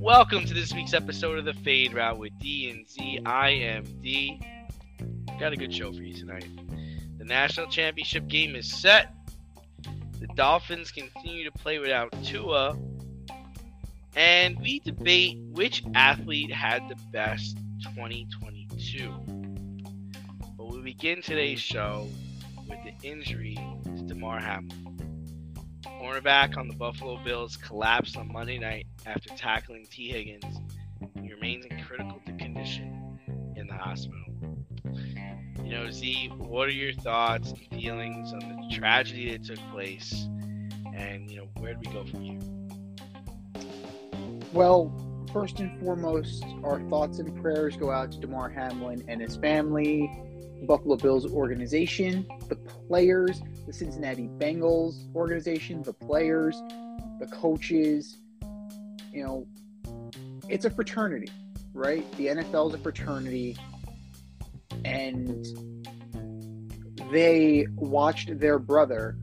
Welcome to this week's episode of the Fade Route with D and Z. I am D. Got a good show for you tonight. The national championship game is set. The Dolphins continue to play without Tua. And we debate which athlete had the best 2022. But we begin today's show with the injury to Damar Hamlin. Cornerback on the Buffalo Bills collapsed on Monday night after tackling T. Higgins. He remains in critical condition in the hospital. Z, what are your thoughts and feelings on the tragedy that took place? And, where do we go from here? Well, first and foremost, our thoughts and prayers go out to Damar Hamlin and his family, the Buffalo Bills organization, the players, the Cincinnati Bengals organization, the players, the coaches. It's a fraternity, right? The NFL is a fraternity, and they watched their brother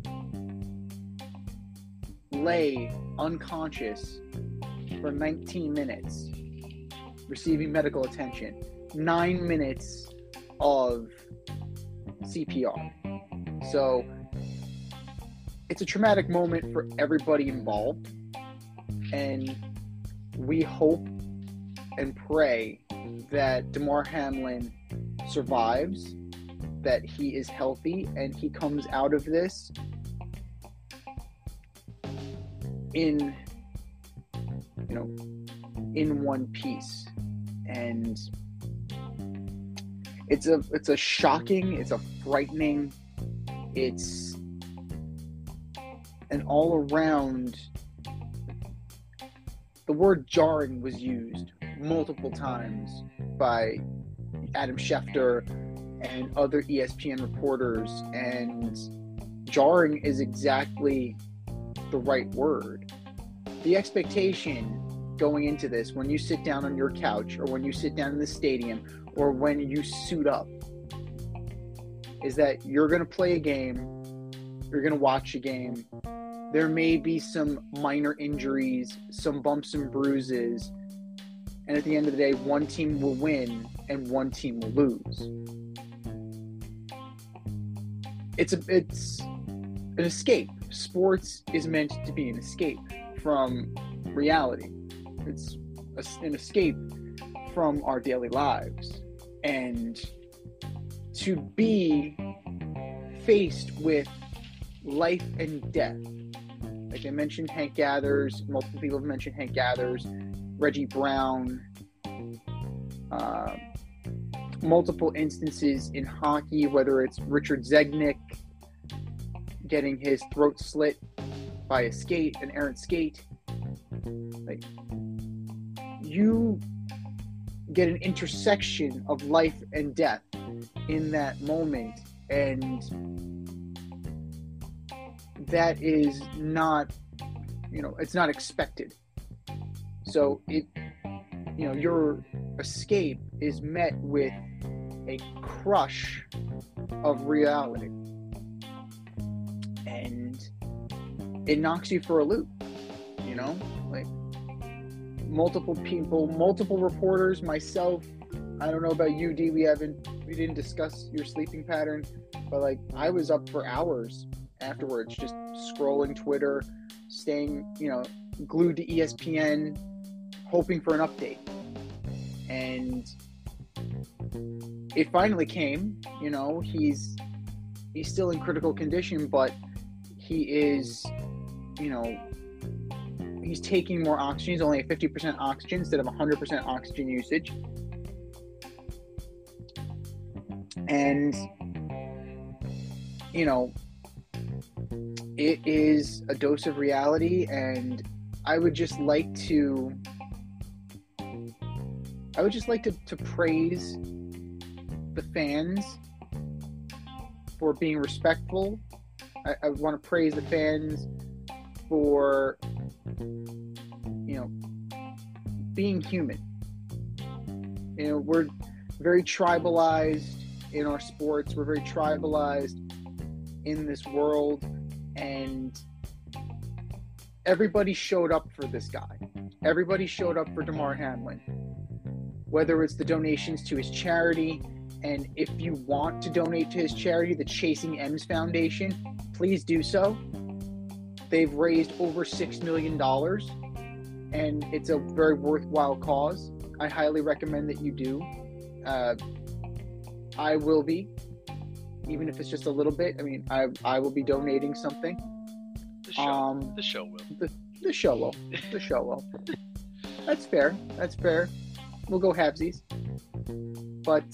lay unconscious for 19 minutes, receiving medical attention, 9 minutes of CPR. So it's a traumatic moment for everybody involved, and we hope and pray that Damar Hamlin survives, that he is healthy, and he comes out of this in one piece. And it's a shocking, it's a frightening, it's an all around. The word jarring was used multiple times by Adam Schefter and other ESPN reporters, and jarring is exactly the right word. The expectation going into this, when you sit down on your couch or when you sit down in the stadium or when you suit up, is that you're going to play a game, you're going to watch a game. There may be some minor injuries, some bumps and bruises, and at the end of the day, one team will win and one team will lose. It's an escape. Sports is meant to be an escape from reality. It's an escape from our daily lives. And to be faced with life and death, like I mentioned, Hank Gathers, multiple people have mentioned Hank Gathers, Reggie Brown, multiple instances in hockey, whether it's Richard Zegnick getting his throat slit by an errant skate. Like, you get an intersection of life and death in that moment, and that is not, it's not expected. So your escape is met with a crush of reality, and it knocks you for a loop. Like, multiple people, multiple reporters, myself. I don't know about you, D. We didn't discuss your sleeping pattern, but like, I was up for hours afterwards, just scrolling Twitter, staying, glued to ESPN, hoping for an update. And it finally came. He's still in critical condition, but he is, he's taking more oxygen. He's only at 50% oxygen instead of 100% oxygen usage. And, it is a dose of reality, and I would just like to praise the fans for being respectful. I want to praise the fans for, being human. We're very tribalized in our sports. We're very tribalized in this world, and everybody showed up for this guy. everybody showed up for Damar Hamlin, whether it's the donations to his charity. And if you want to donate to his charity, the Chasing M's Foundation, please do so. They've raised over $6 million, and it's a very worthwhile cause. I highly recommend that you do. I will be, even if it's just a little bit. I mean, I will be donating something. The show will. The show will. The show will. That's fair. We'll go halvesies. But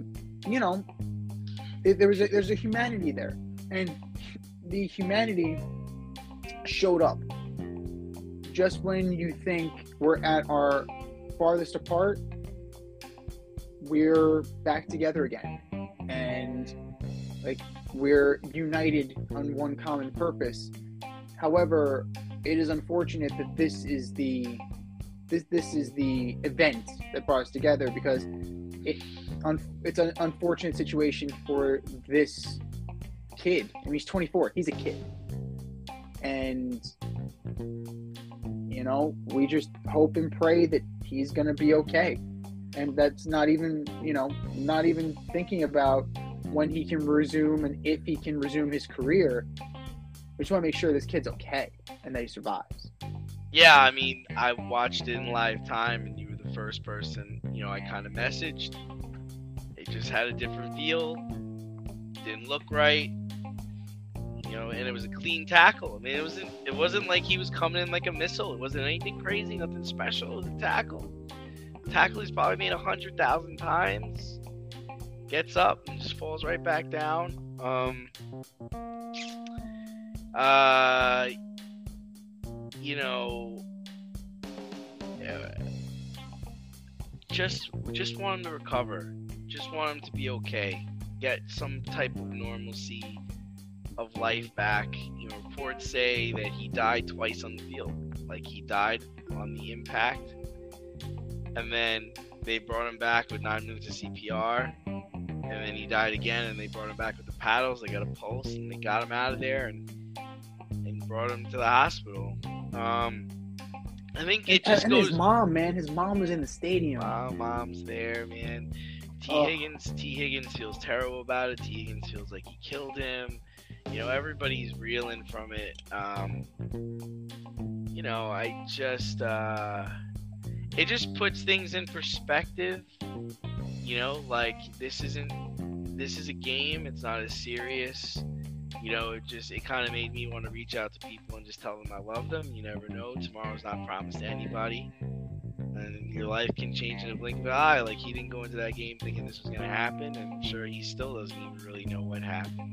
there's a humanity there, and the humanity showed up just when you think we're at our farthest apart. We're back together again, and we're united on one common purpose. However, it is unfortunate that this is the event that brought us together, because it's an unfortunate situation for this kid. I mean, he's 24. He's a kid. And, we just hope and pray that he's going to be okay. And that's not even thinking about when he can resume and if he can resume his career. We just want to make sure this kid's okay and that he survives. Yeah, I mean, I watched it in live time, and you were the first person, I kind of messaged. It just had a different feel. Didn't look right. And it was a clean tackle. I mean, it wasn't like he was coming in like a missile. It wasn't anything crazy, nothing special. It was a tackle. Tackle he's probably made 100,000 times. Gets up and just falls right back down. Just want him to recover. Just want him to be okay. Get some type of normalcy of life back. Reports say that he died twice on the field. Like, he died on the impact, and then they brought him back with 9 minutes of CPR, and then he died again, and they brought him back with the paddles. They got a pulse, and they got him out of there and brought him to the hospital. I think it just goes. His mom, man. His mom was in the stadium. Mom's there, man. T. Higgins feels terrible about it. T. Higgins feels like he killed him. Everybody's reeling from it. It just puts things in perspective. This is a game. It's not as serious. It kind of made me want to reach out to people and just tell them I love them. You never know. Tomorrow's not promised to anybody. And your life can change in a blink of an eye. Like, he didn't go into that game thinking this was going to happen. And I'm sure he still doesn't even really know what happened.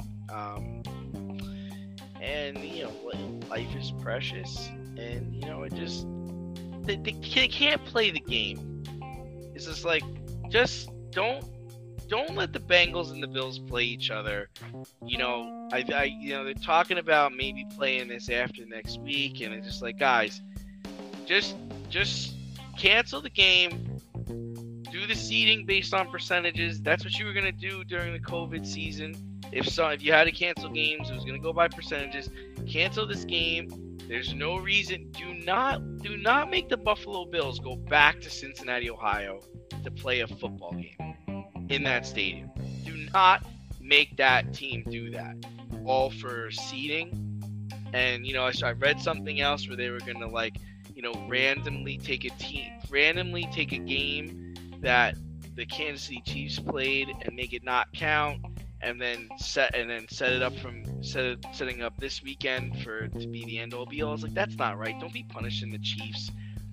Life is precious. And, it just... They can't play the game. It's just like, just don't let the Bengals and the Bills play each other. They're talking about maybe playing this after next week, and it's just like, guys, just cancel the game. Do the seeding based on percentages. That's what you were gonna do during the COVID season. If you had to cancel games, it was gonna go by percentages. Cancel this game. There's no reason. Do not make the Buffalo Bills go back to Cincinnati, Ohio to play a football game in that stadium. Do not make that team do that. All for seeding. And, I read something else where they were going to, randomly take a game that the Kansas City Chiefs played and make it not count, and then setting up this weekend to be the end all be all. It's like, that's not right. Don't be punishing the Chiefs.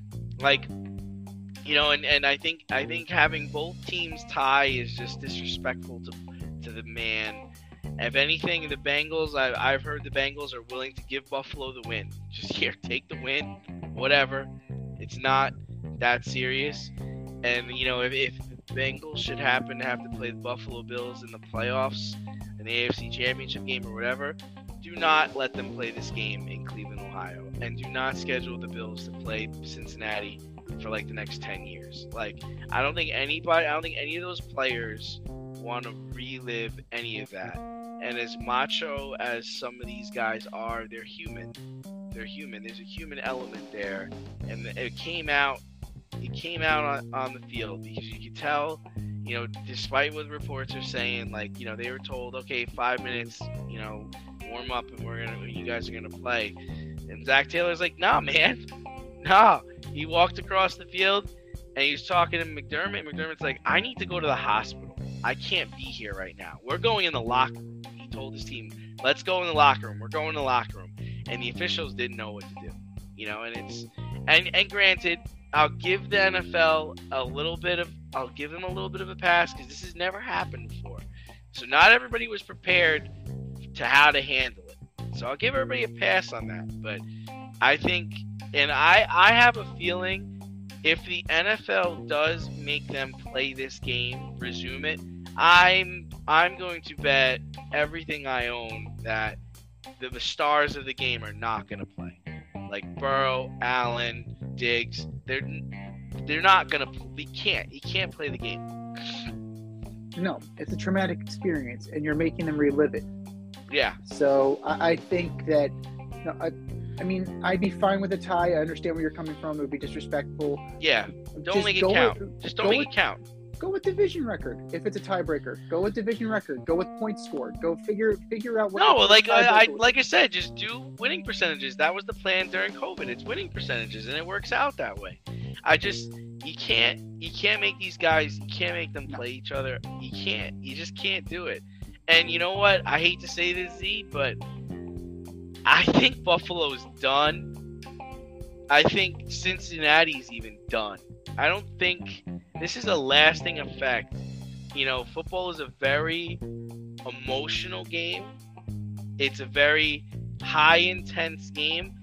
And I think having both teams tie is just disrespectful to the man. If anything, the Bengals, I've heard the Bengals are willing to give Buffalo the win. Just here, take the win, whatever. It's not that serious. And if the Bengals should happen to have to play the Buffalo Bills in the playoffs, in the AFC Championship game or whatever, do not let them play this game in Cleveland, Ohio, and do not schedule the Bills to play Cincinnati for the next 10 years. I don't think any of those players want to relive any of that. And as macho as some of these guys are, they're human. They're human. There's a human element there, and it came out. It came out on the field because you could tell, despite what reports are saying, like, they were told, okay, 5 minutes, warm up, and you guys are gonna play. And Zach Taylor's like, nah, man, nah. He walked across the field, and he was talking to McDermott. McDermott's like, I need to go to the hospital. I can't be here right now. We're going in the locker room. He told his team, let's go in the locker room. We're going in the locker room. And the officials didn't know what to do. And it's and granted, I'll give the NFL a little bit of a pass because this has never happened before. So not everybody was prepared to how to handle it. So I'll give everybody a pass on that. But I think, and I have a feeling, if the NFL does make them play this game, resume it, I'm going to bet everything I own that the stars of the game are not going to play. Like Burrow, Allen, Diggs, they're not going to. He can't play the game. No, it's a traumatic experience, and you're making them relive it. Yeah. So I think that, I mean, I'd be fine with a tie. I understand where you're coming from. It would be disrespectful. Yeah. Don't make it count. Just don't make it count. Go with division record. If it's a tiebreaker, go with division record. Go with points scored. Go figure out what. No, like I said, just do winning percentages. That was the plan during COVID. It's winning percentages, and it works out that way. You can't make these guys. You can't make them play each other. You just can't do it. And you know what? I hate to say this, Z, but I think Buffalo's done. I think Cincinnati's even done. I don't think this is a lasting effect. Football is a very emotional game. It's a very high intense game.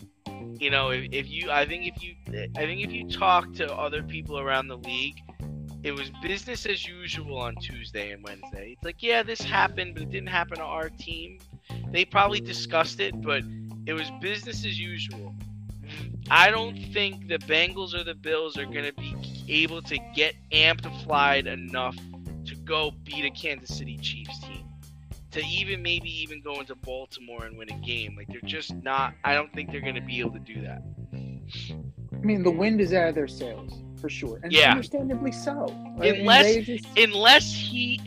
I think if you talk to other people around the league, it was business as usual on Tuesday and Wednesday. It's like, yeah, this happened, but it didn't happen to our team. They probably discussed it, but it was business as usual. I don't think the Bengals or the Bills are going to be able to get amplified enough to go beat a Kansas City Chiefs team. To maybe go into Baltimore and win a game. Like, they're just not. I don't think they're going to be able to do that. I mean, the wind is out of their sails, for sure. And understandably so. Unless he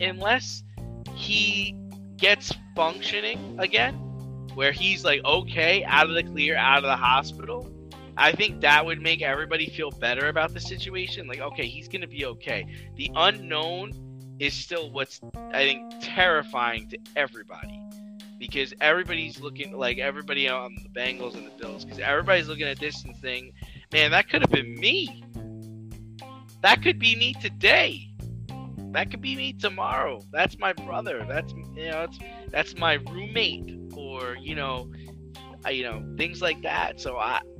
gets functioning again, where he's like, okay, out of the clear, out of the hospital, I think that would make everybody feel better about the situation. Like, okay, he's going to be okay. The unknown is still what's, I think, terrifying to everybody. Because everybody's looking, like everybody on the Bengals and the Bills, because everybody's looking at this and saying, man, that could have been me. That could be me today. That could be me tomorrow. That's my brother. That's my roommate, or things like that. So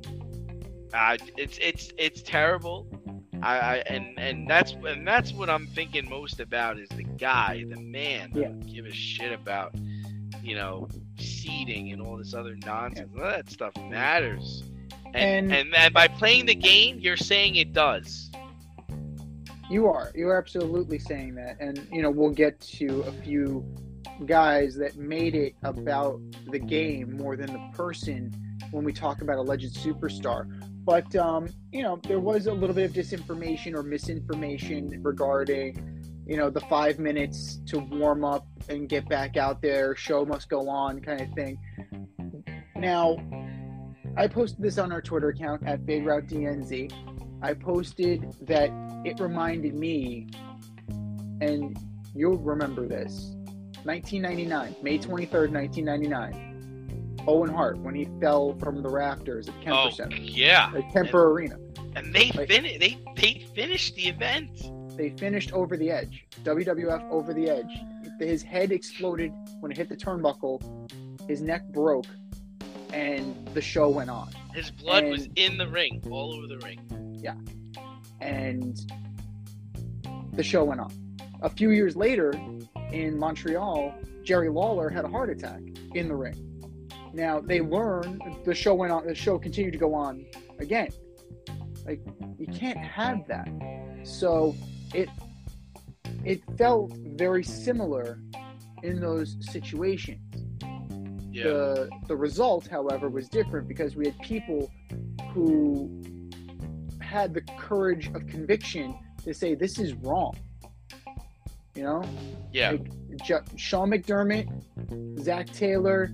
it's terrible. And that's what I'm thinking most about is the guy, the man. Yeah. I don't give a shit about seeding and all this other nonsense. Yeah. All that stuff matters. And by playing the game, you're saying it does. You are absolutely saying that. And we'll get to a few guys that made it about the game more than the person when we talk about alleged superstar. But there was a little bit of disinformation or misinformation regarding the 5 minutes to warm up and get back out there, show must go on kind of thing. Now, I posted this on our Twitter account at FadeRouteDNZ. I posted that it reminded me, and you'll remember this, 1999, May 23rd, 1999. Owen Hart, when he fell from the rafters at Kemper Center. Yeah. At Kemper Arena. And they finished the event. They finished over the edge. WWF over the edge. His head exploded when it hit the turnbuckle. His neck broke, and the show went on. His blood was in the ring, all over the ring. Yeah. And the show went on. A few years later, in Montreal, Jerry Lawler had a heart attack in the ring. Now, they learned, the show went on, the show continued to go on again. Like, you can't have that. So, it felt very similar in those situations. Yeah. The result, however, was different because we had people who had the courage of conviction to say this is wrong. You know? Yeah. Like Sean McDermott, Zach Taylor,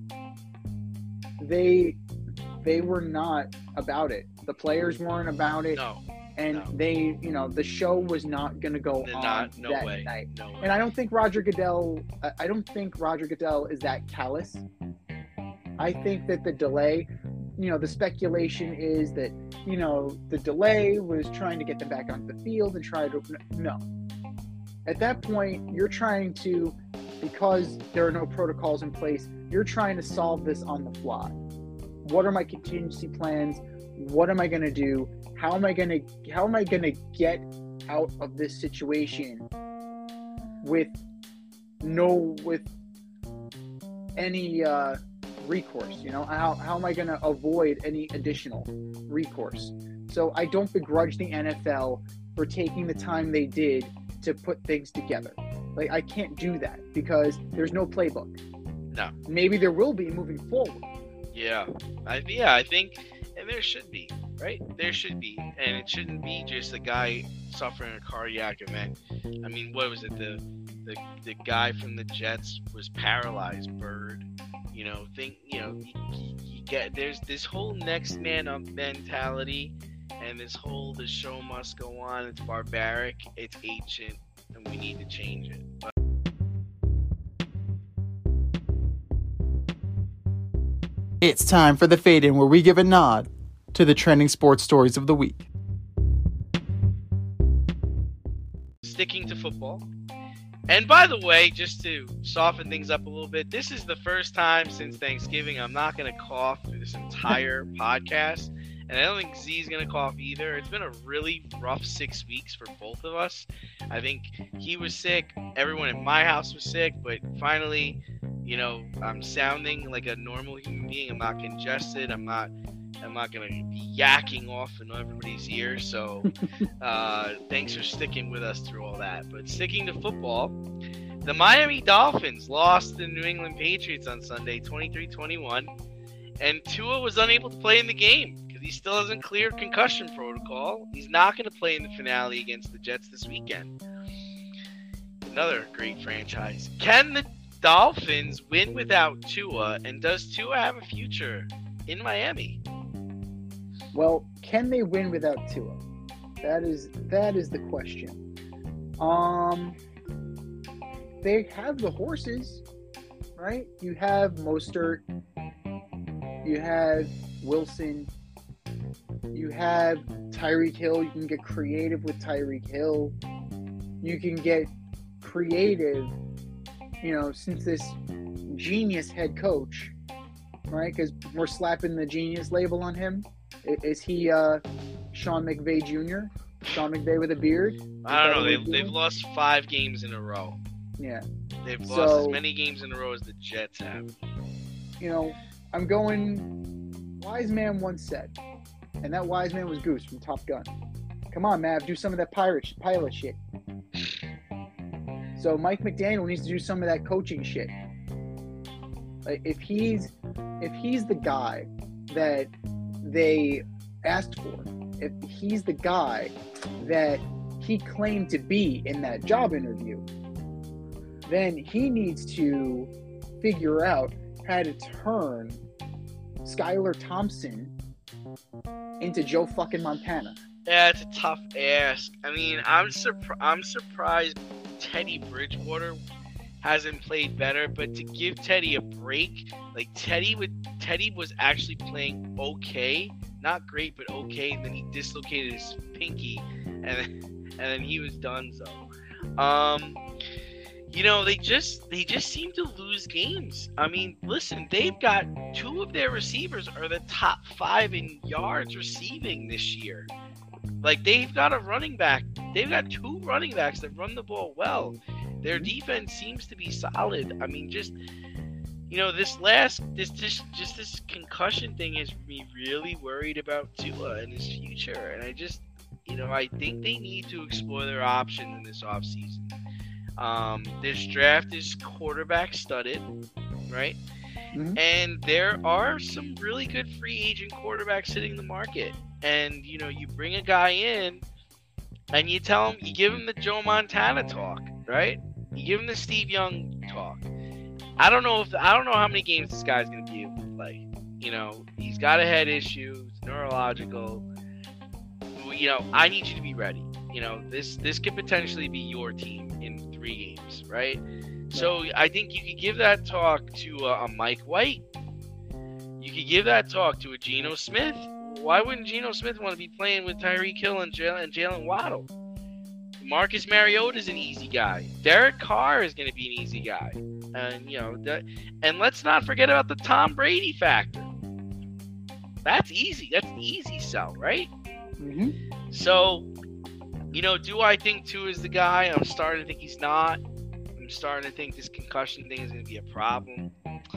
they were not about it. The players weren't about it. No. And No. they, the show was not going to go on No that way. night. No way. And I don't think Roger Goodell is that callous. I think that the delay, the speculation is that, the delay was trying to get them back onto the field and try to, no. At that point, you're trying to, because there are no protocols in place, you're trying to solve this on the fly. What are my contingency plans? What am I going to do? How am I going to get out of this situation with any recourse? How am I going to avoid any additional recourse? So I don't begrudge the NFL for taking the time they did to put things together. Like, I can't do that because there's no playbook. No. Maybe there will be moving forward. Yeah. I think, and there should be, right? There should be. And it shouldn't be just a guy suffering a cardiac event. I mean, what was it? The guy from the Jets was paralyzed, Bird. You get, there's this whole next man up mentality, and the show must go on. It's barbaric, it's ancient, and we need to change it. It's time for the Fade In, where we give a nod to the trending sports stories of the week. Sticking to football. And by the way, just to soften things up a little bit, this is the first time since Thanksgiving I'm not going to cough through this entire podcast. And I don't think Z's going to cough either. It's been a really rough 6 weeks for both of us. I think he was sick. Everyone in my house was sick. But finally, I'm sounding like a normal human being. I'm not congested. I'm not going to be yakking off in everybody's ears. So thanks for sticking with us through all that. But sticking to football, the Miami Dolphins lost to the New England Patriots on Sunday, 23-21. And Tua was unable to play in the game because he still hasn't cleared concussion protocol. He's not going to play in the finale against the Jets this weekend. Another great franchise. Can the Dolphins win without Tua? And does Tua have a future in Miami? Well, can they win without Tua? That is the question. They have the horses, right? You have Mostert, you have Wilson, you have Tyreek Hill. You can get creative with Tyreek Hill. You can get creative, since this genius head coach, right? Because we're slapping the genius label on him. Is he Sean McVay Jr.? Sean McVay with a beard? I don't know. They've lost 5 games in a row. Yeah. They've lost as many games in a row as the Jets have. I'm going, wise man once said, and that wise man was Goose from Top Gun. Come on, Mav, do some of that pilot shit. So Mike McDaniel needs to do some of that coaching shit. Like, if he's the guy that they asked for, if he's the guy that he claimed to be in that job interview, then he needs to figure out how to turn Skylar Thompson into Joe fucking Montana. Yeah, it's a tough ask. I mean, I'm surprised Teddy Bridgewater hasn't played better, but to give Teddy a break, like Teddy was actually playing okay, not great, but okay. And then he dislocated his pinky, and then he was done. They just seem to lose games. I mean, listen, they've got 2 of their receivers are the top 5 in yards receiving this year. Like, they've got a running back. They've got 2 running backs that run the ball well. Their defense seems to be solid. I mean, just this concussion thing has me really worried about Tua and his future. And I think they need to explore their options in this offseason. This draft is quarterback studded, right? Mhm. And there are some really good free agent quarterbacks hitting the market. And, you bring a guy in and you give him the Joe Montana talk, right? You give him the Steve Young talk. I don't know how many games this guy's going to be able to play. He's got a head issue, it's neurological. I need you to be ready. This could potentially be your team in 3 games, right? So I think you could give that talk to a Mike White. You could give that talk to a Geno Smith. Why wouldn't Geno Smith want to be playing with Tyreek Hill and Jalen Waddle? Marcus Mariota is an easy guy. Derek Carr is going to be an easy guy. And and let's not forget about the Tom Brady factor. That's easy. That's an easy sell, right? Mm-hmm. So, do I think Tua is the guy? I'm starting to think he's not. I'm starting to think this concussion thing is going to be a problem.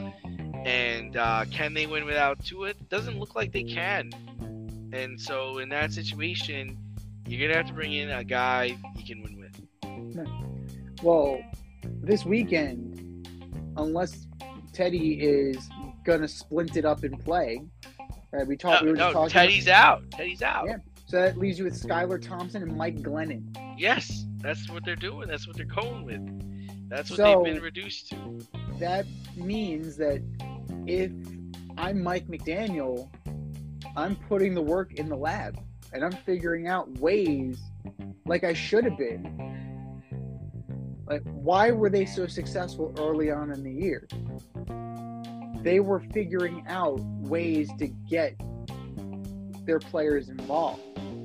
And can they win without Tua? It doesn't look like they can. And so in that situation, you're going to have to bring in a guy you can win with. Well, this weekend, unless Teddy is going to splint it up and play, right? We were just talking Teddy's out. Teddy's out. Yeah. So that leaves you with Skylar Thompson and Mike Glennon. Yes, that's what they're doing. That's what they're going with. That's what they've been reduced to. That means that if I'm Mike McDaniel, I'm putting the work in the lab and I'm figuring out ways like I should have been. Like, why were they so successful early on in the year? They were figuring out ways to get their players involved.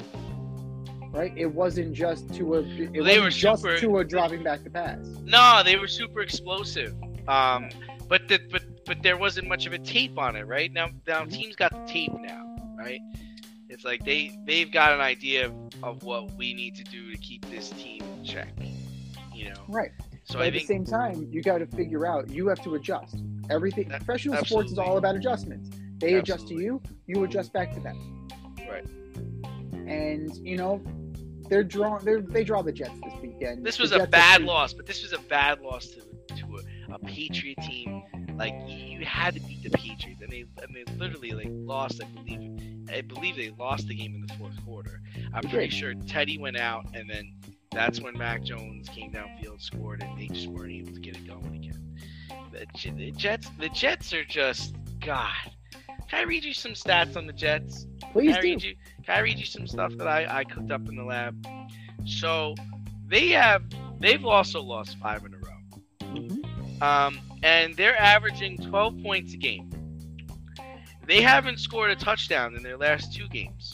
Right? It wasn't just Tua dropping back the pass. No, they were super explosive. But there wasn't much of a tape on it, right? Now teams got the tape now, right? It's like they've got an idea of what we need to do to keep this team in check, Right. So but at the same time, you got to figure out. You have to adjust. Everything. Professional sports is all about adjustments. They adjust to you. You adjust back to them. Right. And they draw the Jets this weekend. This was a bad loss, but this was a bad loss to a Patriot team. Like, you had to beat the Patriots, and they literally lost. I believe they lost the game in the fourth quarter. I'm pretty sure Teddy went out, and then that's when Mac Jones came downfield, scored, and they just weren't able to get it going again. The Jets are just, God. Can I read you some stats on the Jets? Please do. Can I read you some stuff that I cooked up in the lab? So they've also lost 5 in a row. Mm-hmm. And they're averaging 12 points a game. They haven't scored a touchdown in their last 2 games.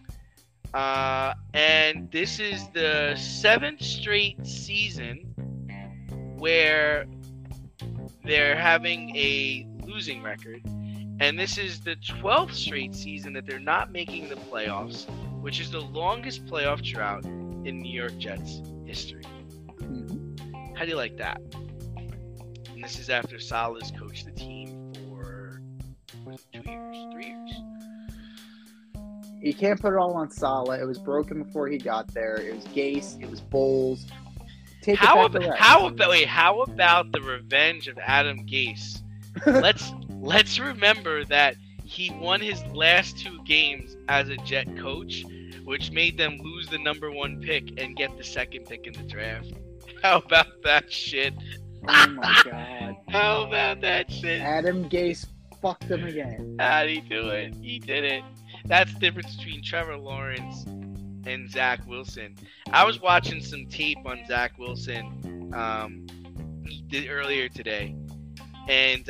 And this is the 7th straight season where they're having a losing record. And this is the 12th straight season that they're not making the playoffs, which is the longest playoff drought in New York Jets history. Mm-hmm. How do you like that? And this is after Saleh's coached the team for 2 years, 3 years. You can't put it all on Saleh. It was broken before he got there. It was Gase. It was Bowles. How about the revenge of Adam Gase? Let's remember that he won his last 2 games as a Jet coach, which made them lose the number 1 pick and get the 2nd pick in the draft. How about that shit? Oh my God. How about that shit? Adam Gase fucked them again. How'd he do it? He did it. That's the difference between Trevor Lawrence and Zach Wilson. I was watching some tape on Zach Wilson earlier today. And,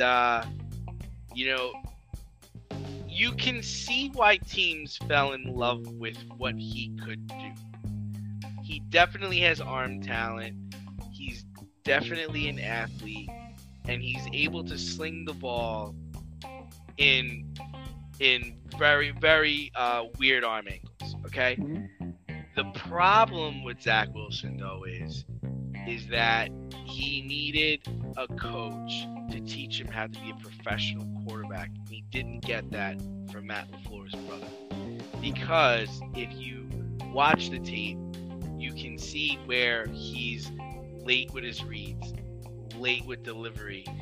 you can see why teams fell in love with what he could do. He definitely has arm talent. He's definitely an athlete. And he's able to sling the ball in very, very weird arm angles, okay? Mm-hmm. The problem with Zach Wilson, though, is that he needed a coach to teach him how to be a professional quarterback. He didn't get that from Matt LaFleur's brother. Because if you watch the tape, you can see where he's late with his reads, late with delivery,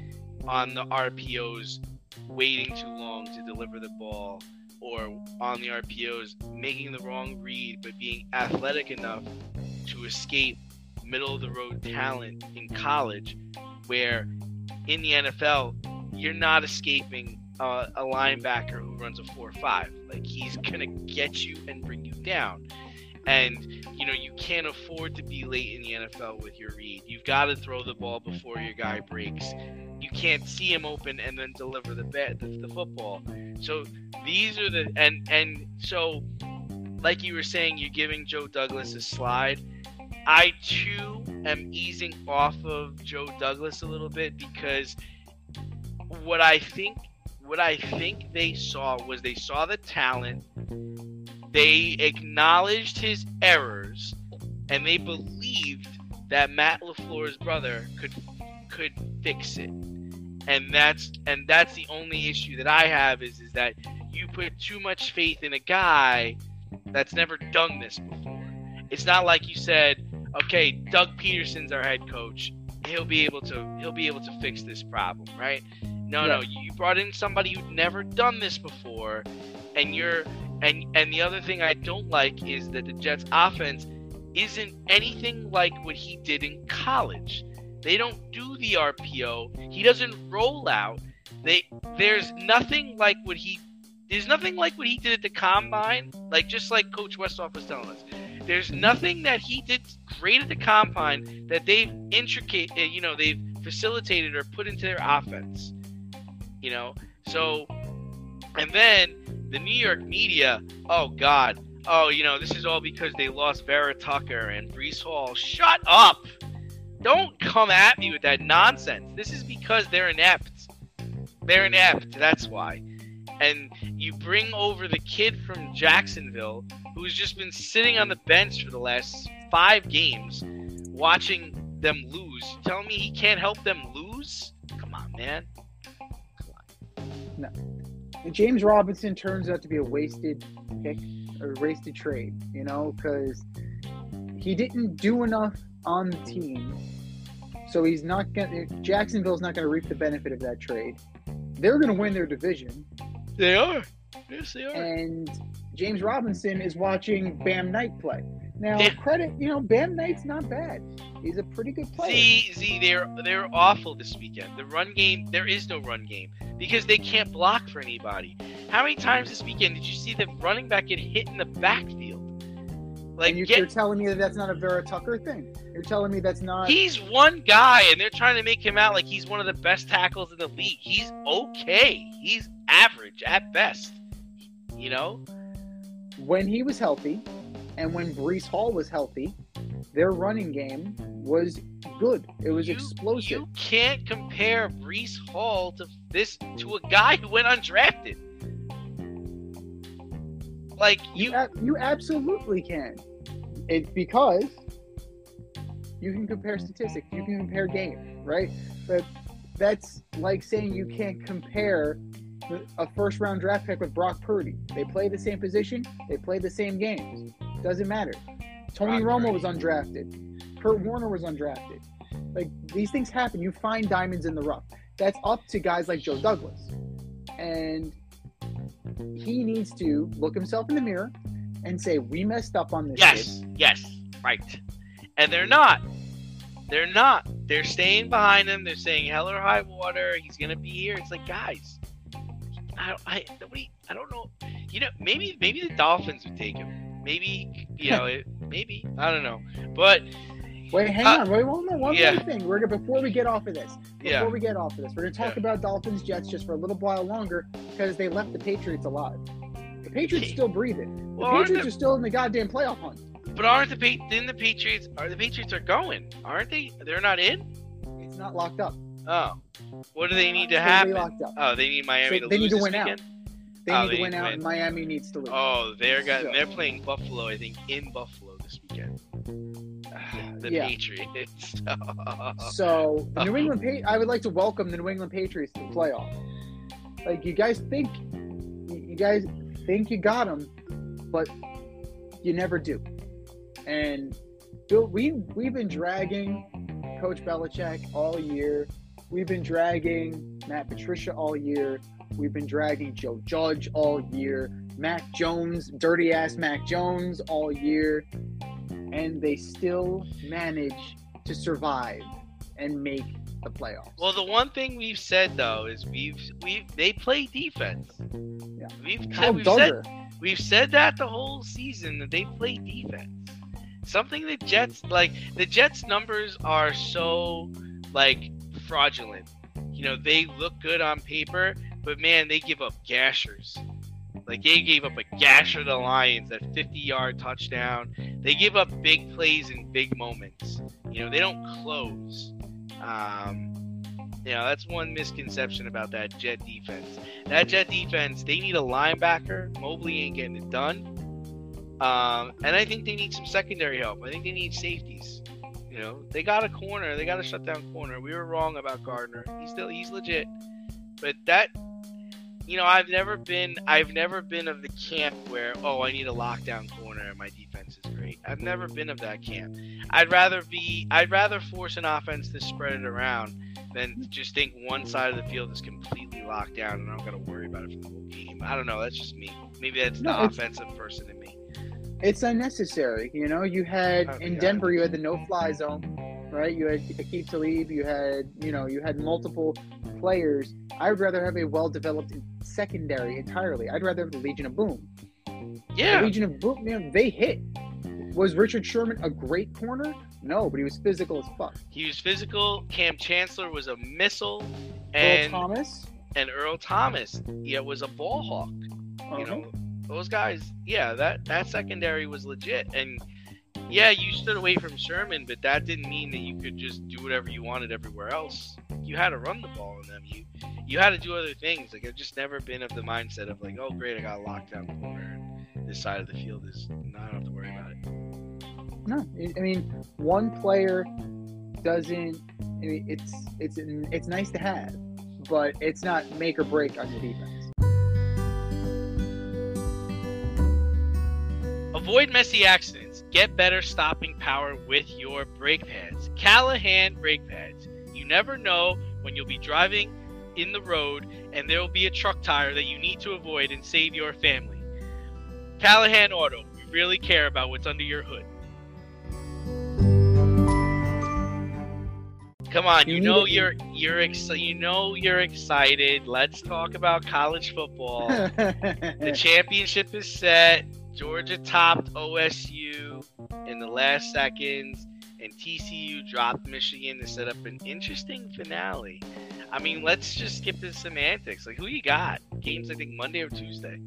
on the RPOs waiting too long to deliver the ball, or on the RPOs making the wrong read but being athletic enough to escape middle of the road talent in college, where in the NFL you're not escaping a linebacker who runs a 4.5. Like, he's gonna get you and bring you down. And, you can't afford to be late in the NFL with your read. You've got to throw the ball before your guy breaks. You can't see him open and then deliver the football. So these are and so, like you were saying, you're giving Joe Douglas a slide. I, too, am easing off of Joe Douglas a little bit, because what I think they saw the talent. They acknowledged his errors, and they believed that Matt LaFleur's brother could fix it. And that's the only issue that I have is that you put too much faith in a guy that's never done this before. It's not like you said, okay, Doug Peterson's our head coach. He'll be able to fix this problem, right? No, you brought in somebody who'd never done this before, and the other thing I don't like is that the Jets' offense isn't anything like what he did in college. They don't do the RPO. He doesn't roll out. There's nothing like what he did at the combine. Just like Coach Westhoff was telling us. There's nothing that he did great at the combine that they've they've facilitated or put into their offense. So, and then the New York media, oh God, this is all because they lost Vera Tucker and Breece Hall. Shut up! Don't come at me with that nonsense. This is because they're inept. They're inept, that's why. And you bring over the kid from Jacksonville who's just been sitting on the bench for the last 5 games watching them lose. You telling me he can't help them lose? Come on, man. No. James Robinson turns out to be a wasted pick or wasted trade, because he didn't do enough on the team. So Jacksonville's not going to reap the benefit of that trade. They're going to win their division. They are. Yes, they are. And James Robinson is watching Bam Knight play. Now, credit, Bam Knight's not bad. He's a pretty good player. They're awful this weekend. The run game, there is no run game because they can't block for anybody. How many times this weekend did you see the running back get hit in the backfield? You're telling me that that's not a Vera Tucker thing. You're telling me that's not. He's one guy, and they're trying to make him out like he's one of the best tackles in the league. He's okay. He's average at best. When he was healthy, and when Breece Hall was healthy, their running game was good. It was explosive. You can't compare Breece Hall to a guy who went undrafted. You absolutely can. It's because you can compare statistics, you can compare game, right? But that's like saying you can't compare a first-round draft pick with Brock Purdy. They play the same position, they play the same games. Doesn't matter. Tony Romo was undrafted. Kurt Warner was undrafted. These things happen. You find diamonds in the rough. That's up to guys like Joe Douglas. And he needs to look himself in the mirror and say, we messed up on this. Yes, right. And they're not. They're staying behind him. They're saying hell or high water. He's going to be here. It's like, guys, I don't know. Maybe the Dolphins would take him. Maybe, maybe. I don't know. But wait, hang on. Wait, one more thing. Before we get off of this, we're going to talk about Dolphins Jets just for a little while longer because they left the Patriots alive. The Patriots still breathing. The Patriots are still in the goddamn playoff hunt. But aren't the Patriots? The Patriots are going, aren't they? They're not in. It's not locked up. Oh, what do they need to happen? Locked up. Oh, they need Miami to lose. They need to this win weekend? They need to win out, and Miami needs to lose. Oh, they're playing Buffalo, I think, in Buffalo this weekend. The Patriots. So the New England I would like to welcome the New England Patriots to the playoffs. You guys think you got them, but you never do. And Bill, we've been dragging Coach Belichick all year. We've been dragging Matt Patricia all year. We've been dragging Joe Judge all year. Mac Jones, dirty ass Mac Jones all year. And they still manage to survive and make the playoffs. Well, the one thing we've said though is they play defense. Yeah. We've said that the whole season, that they play defense. Something the Jets numbers are so fraudulent. They look good on paper, but man, they give up gashers. Like, they gave up a gasher to the Lions, that 50-yard touchdown. They give up big plays in big moments. They don't close. That's one misconception about that Jet defense. That Jet defense, they need a linebacker. Mobley ain't getting it done. And I think they need some secondary help. I think they need safeties. They got a corner. They got a shutdown corner. We were wrong about Gardner. He's legit. But that, I've never been of the camp where, I need a lockdown corner and my defense is great. I've never been of that camp. I'd rather force an offense to spread it around than just think one side of the field is completely locked down and I don't got to worry about it for the whole game. I don't know. That's just me. Maybe that's the offensive person in me. It's unnecessary. You had in Denver, you had the no-fly zone, right? You had Aqib Talib. You had multiple players. I would rather have a well-developed secondary entirely. I'd rather have the Legion of Boom. Yeah. The Legion of Boom, they hit. Was Richard Sherman a great corner? No, but he was physical as fuck. He was physical. Cam Chancellor was a missile. Earl Thomas, was a ball hawk. Those guys, that secondary was legit. And you stood away from Sherman, but that didn't mean that you could just do whatever you wanted everywhere else. You had to run the ball on them. You had to do other things. I've just never been of the mindset of oh great, I got a lockdown corner. This side of the field I don't have to worry about it. No, one player doesn't. It's nice to have, but it's not make or break on your defense. Avoid messy accidents. Get better stopping power with your brake pads. Callahan brake pads. You never know when you'll be driving in the road and there will be a truck tire that you need to avoid and save your family. Callahan Auto. We really care about what's under your hood. Come on, you're excited. Let's talk about college football. The championship is set. Georgia topped OSU in the last seconds, and TCU dropped Michigan to set up an interesting finale. Let's just skip the semantics. Who you got? Games, I think, Monday or Tuesday.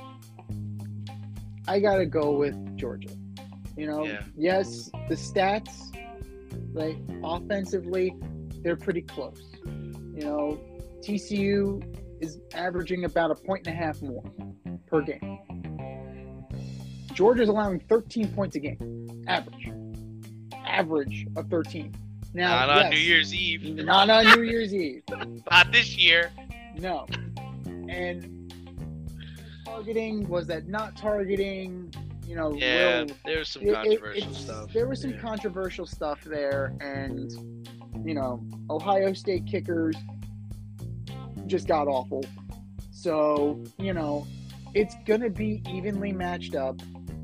I gotta go with Georgia. Yes, the stats, offensively, they're pretty close. TCU is averaging about 1.5 more per game. Georgia's allowing 13 points a game. Average of 13. Now, not on New Year's Eve. Not on New Year's Eve. Not this year. No. And targeting, was that not targeting? There was some controversial stuff. There was some controversial stuff there, and Ohio State kickers just got awful. So it's gonna be evenly matched up.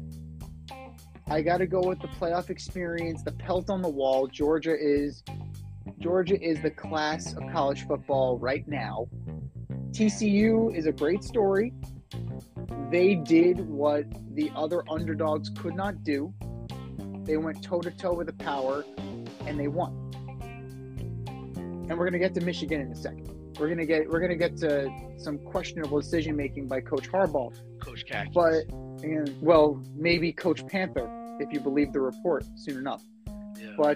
I got to go with the playoff experience, the pelt on the wall. Georgia is the class of college football right now. TCU is a great story. They did what the other underdogs could not do. They went toe-to-toe with the power, and they won. And we're going to get to Michigan in a second. We're going to get to some questionable decision-making by Coach Harbaugh. Coach Cactus. But, maybe Coach Panther, if you believe the report, soon enough. Yeah. But,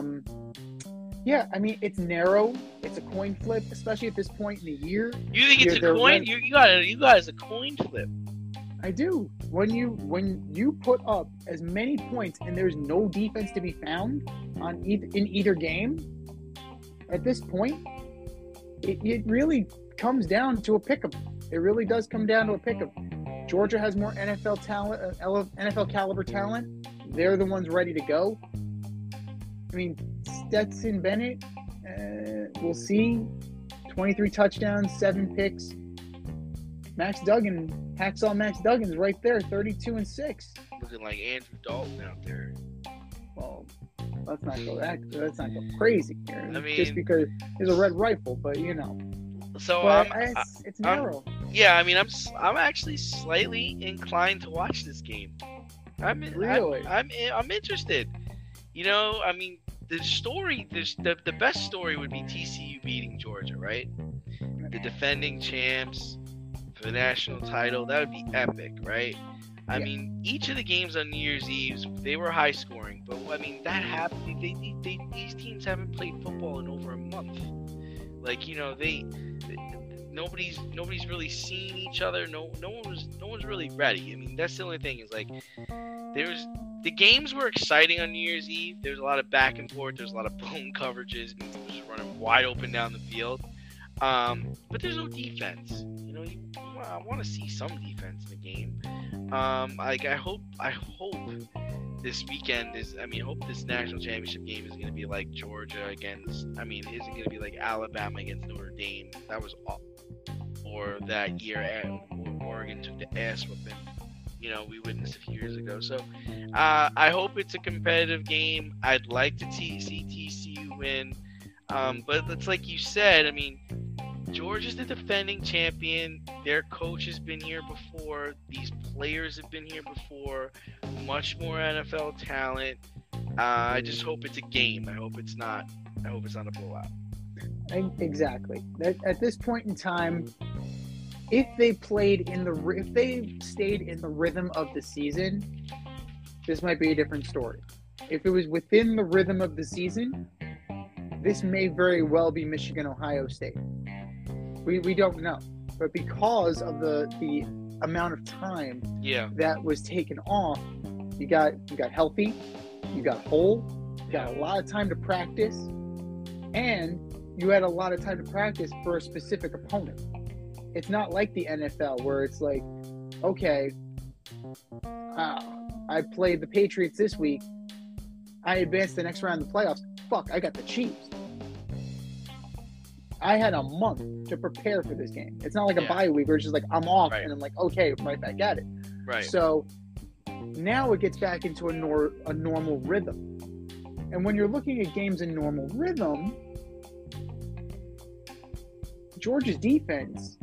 it's narrow. It's a coin flip, especially at this point in the year. You think it's a coin? You got it as a coin flip. I do. When you put up as many points and there's no defense to be found in either game, at this point, it really comes down to a pick'em. It really does come down to a pick'em. Georgia has more NFL talent, NFL caliber talent. They're the ones ready to go. Stetson Bennett, we'll see. 23 touchdowns, 7 picks. Hacksaw Max Duggan's right there, 32-6. Looking like Andrew Dalton out there. Well, let's not go crazy here. I mean, just because there's a red rifle, but you know. So but it's narrow. Yeah, I mean, I'm actually slightly inclined to watch this game. I'm interested. You know, I mean, the best story would be TCU beating Georgia, right? The defending champs for the national title. That would be epic, right? I mean, each of the games on New Year's Eve, they were high scoring, but I mean, that happened. These teams haven't played football in over a month. Like, you know, nobody's really seen each other. No one's really ready. I mean, that's the only thing is like the games were exciting on New Year's Eve. There's a lot of back and forth. There's a lot of blown coverages. People just running wide open down the field. But there's no defense. You know, I want to see some defense in the game. I hope this weekend I hope this national championship game is going to be like Georgia against, is it going to be like Alabama against Notre Dame? That was awful. Or that year Oregon took the ass whooping, you know, we witnessed a few years ago. So, I hope it's a competitive game. I'd like to see TCU win. But it's like you said, I mean, Georgia's the defending champion. Their coach has been here before. These players have been here before. Much more NFL talent. I just hope it's a game. I hope it's not a blowout. Exactly. At this point in time, if they stayed in the rhythm of the season, this might be a different story. If it was within the rhythm of the season, this may very well be Michigan, Ohio State. We don't know, but because of the amount of time that was taken off, you got healthy, you got whole, you got a lot of time to practice, and you had a lot of time to practice for a specific opponent. It's not like the NFL where it's like, okay, I played the Patriots this week, I advanced the next round of the playoffs. Fuck, I got the Chiefs. I had a month to prepare for this game. It's not like a bye week where it's just like, I'm off, and I'm like, okay, I'm right back at it. Right. So now it gets back into a normal rhythm. And when you're looking at games in normal rhythm, Georgia's defense,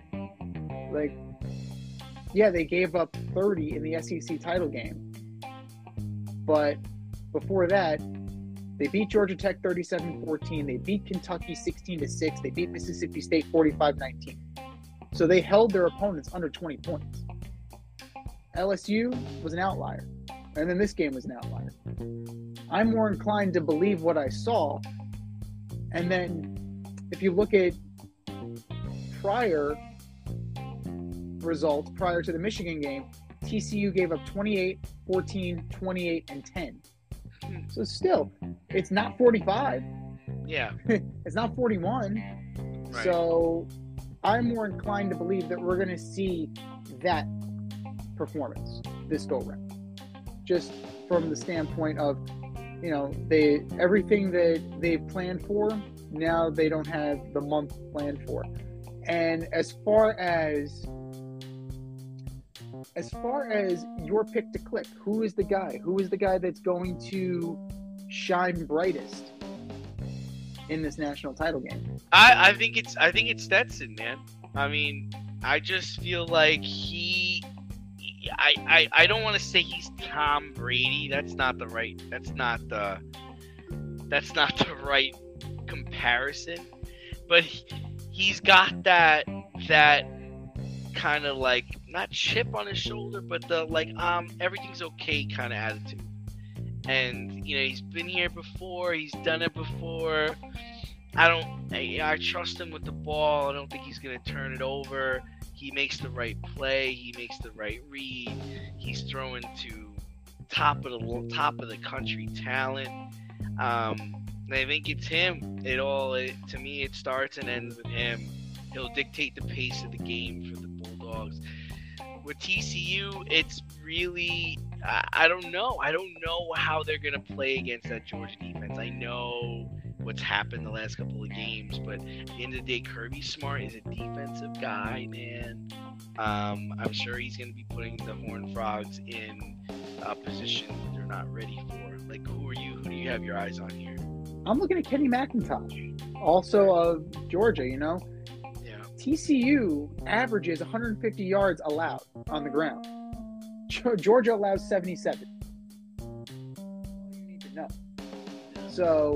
they gave up 30 in the SEC title game. But before that, they beat Georgia Tech 37-14. They beat Kentucky 16-6. They beat Mississippi State 45-19. So they held their opponents under 20 points. LSU was an outlier. And then this game was an outlier. I'm more inclined to believe what I saw. And then if you look at prior results prior to the Michigan game, TCU gave up 28, 14, 28, and 10. So still, it's not 45. Yeah. It's not 41. Right. So I'm more inclined to believe that we're going to see that performance this go round. Just from the standpoint of, you know, everything that they planned for, now they don't have the month planned for. And as far as your pick to click, who is the guy? Who is the guy that's going to shine brightest in this national title game? I think it's Stetson, man. I mean, I just feel like I don't want to say he's Tom Brady. That's not the right comparison. But he's got that kind of like, not chip on his shoulder, but the everything's okay kind of attitude. And you know, he's been here before, he's done it before. I trust him with the ball. I don't think he's gonna turn it over. He makes the right play, he makes the right read. He's throwing to top of the country talent. I think it's him. To me, it starts and ends with him. He'll dictate the pace of the game for the Bulldogs. With TCU, it's really, I don't know. I don't know how they're going to play against that Georgia defense. I know what's happened the last couple of games. But at the end of the day, Kirby Smart is a defensive guy, man. I'm sure he's going to be putting the Horned Frogs in a position they're not ready for. Like, who do you have your eyes on here? I'm looking at Kenny McIntosh, also of Georgia, you know. Yeah. TCU averages 150 yards allowed on the ground. Georgia allows 77. All you need to know. So,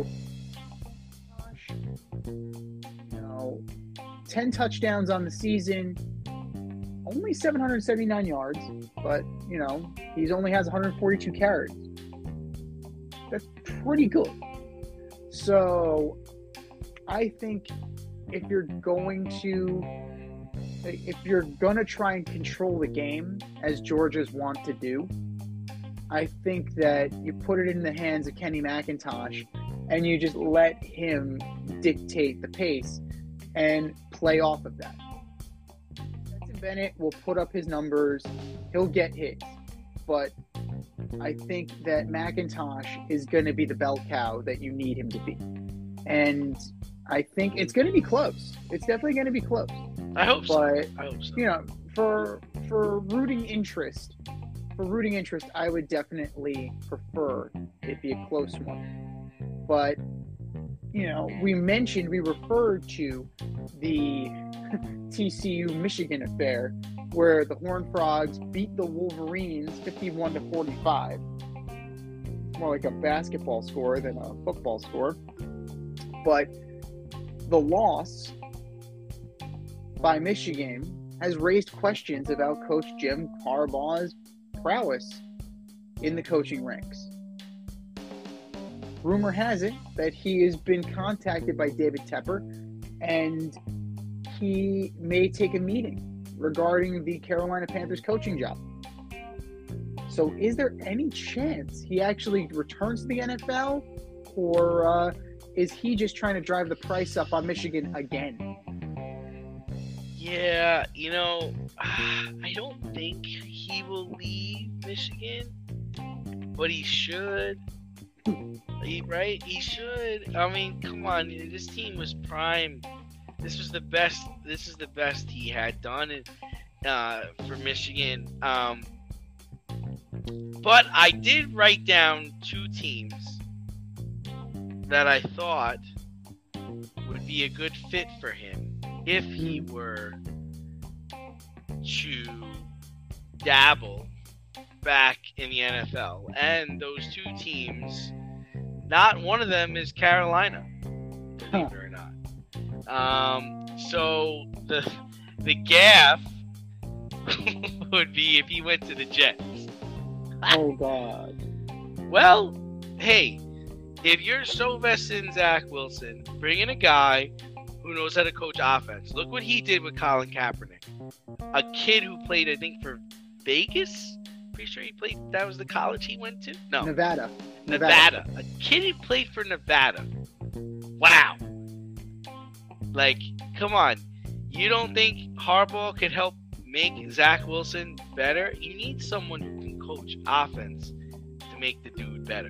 you know, 10 touchdowns on the season, only 779 yards, but, you know, he only has 142 carries. That's pretty good. So, I think if you're going to try and control the game, as Georgia's want to do, I think that you put it in the hands of Kenny McIntosh and you just let him dictate the pace and play off of that. Stetson Bennett will put up his numbers. He'll get his. But I think that McIntosh is going to be the bell cow that you need him to be. And I think it's going to be close. It's definitely going to be close. I hope so. But, I hope so. you know, for rooting interest, I would definitely prefer it be a close one. But, you know, we referred to the TCU Michigan affair where the Horned Frogs beat the Wolverines 51-45. More like a basketball score than a football score. But the loss by Michigan has raised questions about Coach Jim Harbaugh's prowess in the coaching ranks. Rumor has it that he has been contacted by David Tepper and he may take a meeting regarding the Carolina Panthers coaching job. So is there any chance he actually returns to the NFL, or is he just trying to drive the price up on Michigan again? Yeah, you know, I don't think he will leave Michigan, but he should. Right? He should. I mean, come on. This team was prime. This is the best he had done for Michigan. But I did write down two teams that I thought would be a good fit for him if he were to dabble back in the NFL. And those two teams, not one of them is Carolina, believe it or not. So the gaff would be if he went to the Jets. Oh, God. Well, hey, if you're so vested in Zach Wilson, bring in a guy who knows how to coach offense. Look what he did with Colin Kaepernick. A kid who played, I think, for Vegas. Pretty sure he played. That was the college he went to? No. Nevada. A kid who played for Nevada. Wow. Like, come on. You don't think Harbaugh could help make Zach Wilson better? You need someone who can coach offense to make the dude better.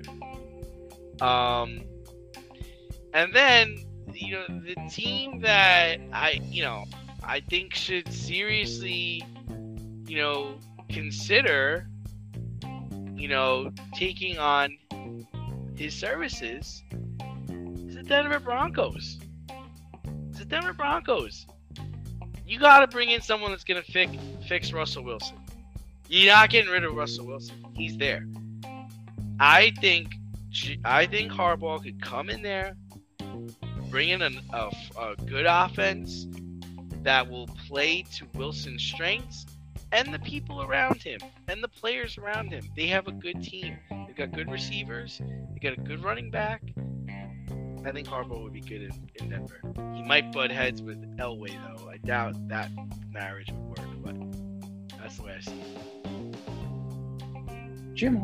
And then, you know, the team that I think should seriously, you know, consider, you know, taking on his services is the Denver Broncos. You got to bring in someone that's going to fix Russell Wilson. You're not getting rid of Russell Wilson. He's there. I think Harbaugh could come in there, bring in a good offense that will play to Wilson's strengths and the people around him and the players around him. They have a good team. They've got good receivers. They got a good running back. I think Harbaugh would be good in Denver. He might butt heads with Elway, though. I doubt that marriage would work, but that's the way I see it. Jim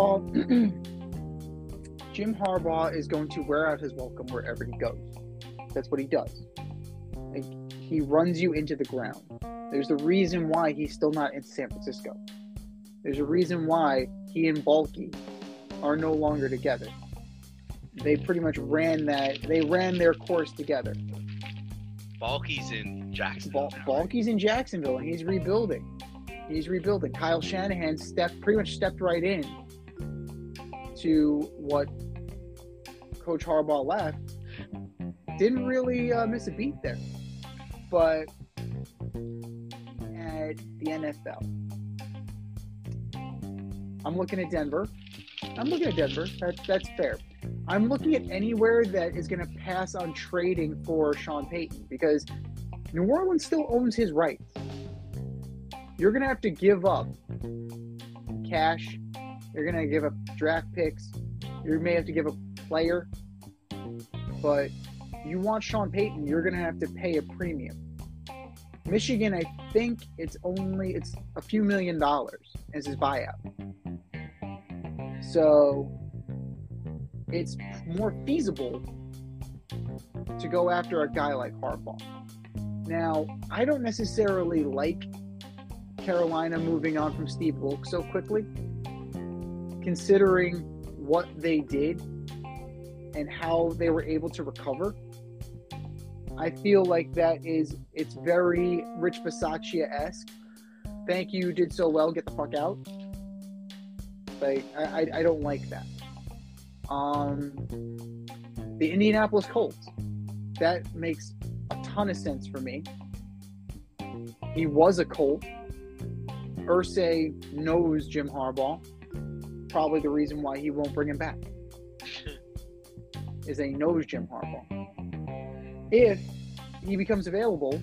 Harbaugh is going to wear out his welcome wherever he goes. That's what he does. Like, he runs you into the ground. There's a reason why he's still not in San Francisco. There's a reason why he and Balky are no longer together. they pretty much ran their course together. Balky's in Jacksonville. Balky's in Jacksonville, and he's rebuilding. Kyle Shanahan pretty much stepped right in to what Coach Harbaugh left. Didn't really miss a beat there. But at the NFL, I'm looking at Denver. That's fair. I'm looking at anywhere that is going to pass on trading for Sean Payton, because New Orleans still owns his rights. You're going to have to give up cash. You're going to give up draft picks. You may have to give up player. But you want Sean Payton, you're going to have to pay a premium. Michigan, I think it's a few $1 million as his buyout. So it's more feasible to go after a guy like Harbaugh. Now, I don't necessarily like Carolina moving on from Steve Wilks so quickly, considering what they did and how they were able to recover. I feel like it's very Rich Bisaccia-esque. Thank you, did so well, get the fuck out. Like, I don't like that. The Indianapolis Colts, that makes a ton of sense for me. He was a Colt. Irsay knows Jim Harbaugh. Probably the reason why he won't bring him back is that he knows Jim Harbaugh. If he becomes available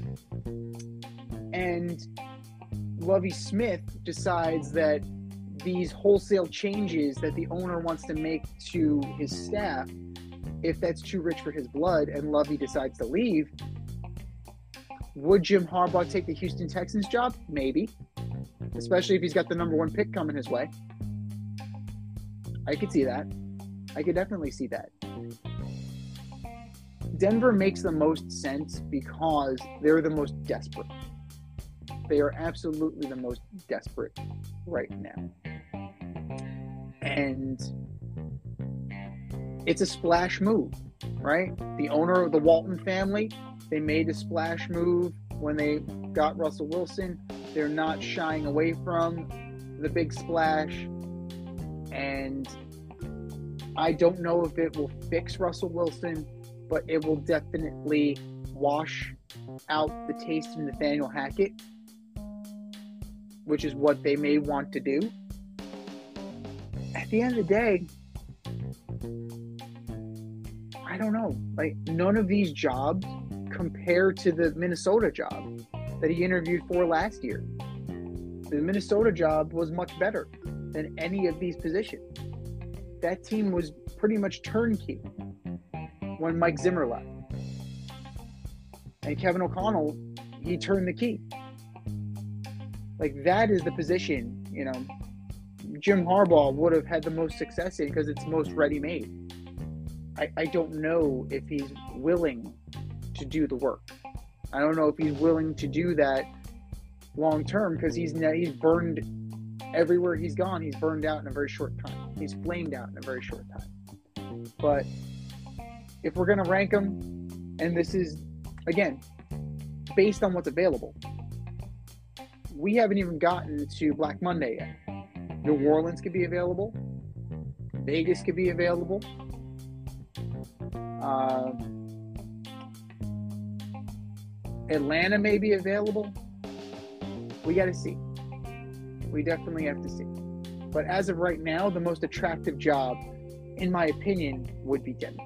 and Lovie Smith decides that these wholesale changes that the owner wants to make to his staff, if that's too rich for his blood and Lovie decides to leave, would Jim Harbaugh take the Houston Texans job? Maybe. Especially if he's got the number 1 pick coming his way. I could see that. I could definitely see that. Denver makes the most sense because they're the most desperate. They are absolutely the most desperate right now. And it's a splash move, right? The owner of the Walton family, they made a splash move when they got Russell Wilson. They're not shying away from the big splash. And I don't know if it will fix Russell Wilson, but it will definitely wash out the taste of Nathaniel Hackett, which is what they may want to do. At the end of the day, I don't know. Like, none of these jobs compare to the Minnesota job that he interviewed for last year. The Minnesota job was much better than any of these positions. That team was pretty much turnkey when Mike Zimmer left. And Kevin O'Connell, he turned the key. Like, that is the position, Jim Harbaugh would have had the most success in because it's most ready-made. I don't know if he's willing to do the work. I don't know if he's willing to do that long-term because he's burned everywhere he's gone. He's burned out in a very short time. He's flamed out in a very short time. But if we're going to rank them, and this is, again, based on what's available, we haven't even gotten to Black Monday yet. New Orleans could be available. Vegas could be available. Atlanta may be available. We got to see. We definitely have to see. But as of right now, the most attractive job, in my opinion, would be Denver.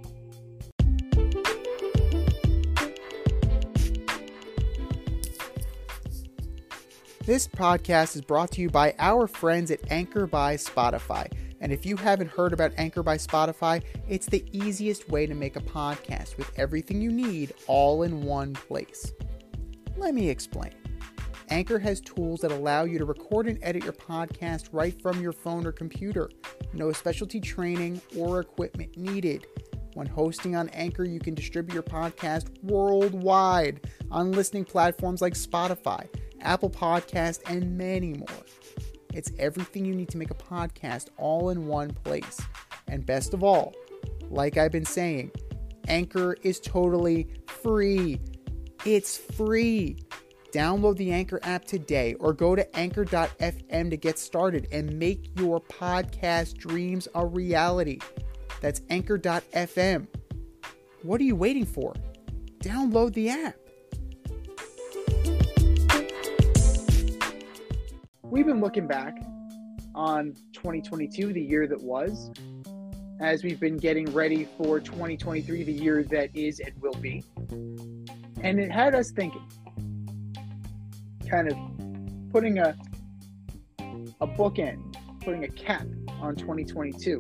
This podcast is brought to you by our friends at Anchor by Spotify. And if you haven't heard about Anchor by Spotify, it's the easiest way to make a podcast with everything you need all in one place. Let me explain. Anchor has tools that allow you to record and edit your podcast right from your phone or computer. No specialty training or equipment needed. When hosting on Anchor, you can distribute your podcast worldwide on listening platforms like Spotify, Apple Podcast, and many more. It's everything you need to make a podcast all in one place. And best of all, like I've been saying, Anchor is totally free. It's free. Download the Anchor app today or go to anchor.fm to get started and make your podcast dreams a reality. That's anchor.fm. What are you waiting for? Download the app. We've been looking back on 2022, the year that was, as we've been getting ready for 2023, the year that is and will be. And it had us thinking, kind of putting a bookend, putting a cap on 2022.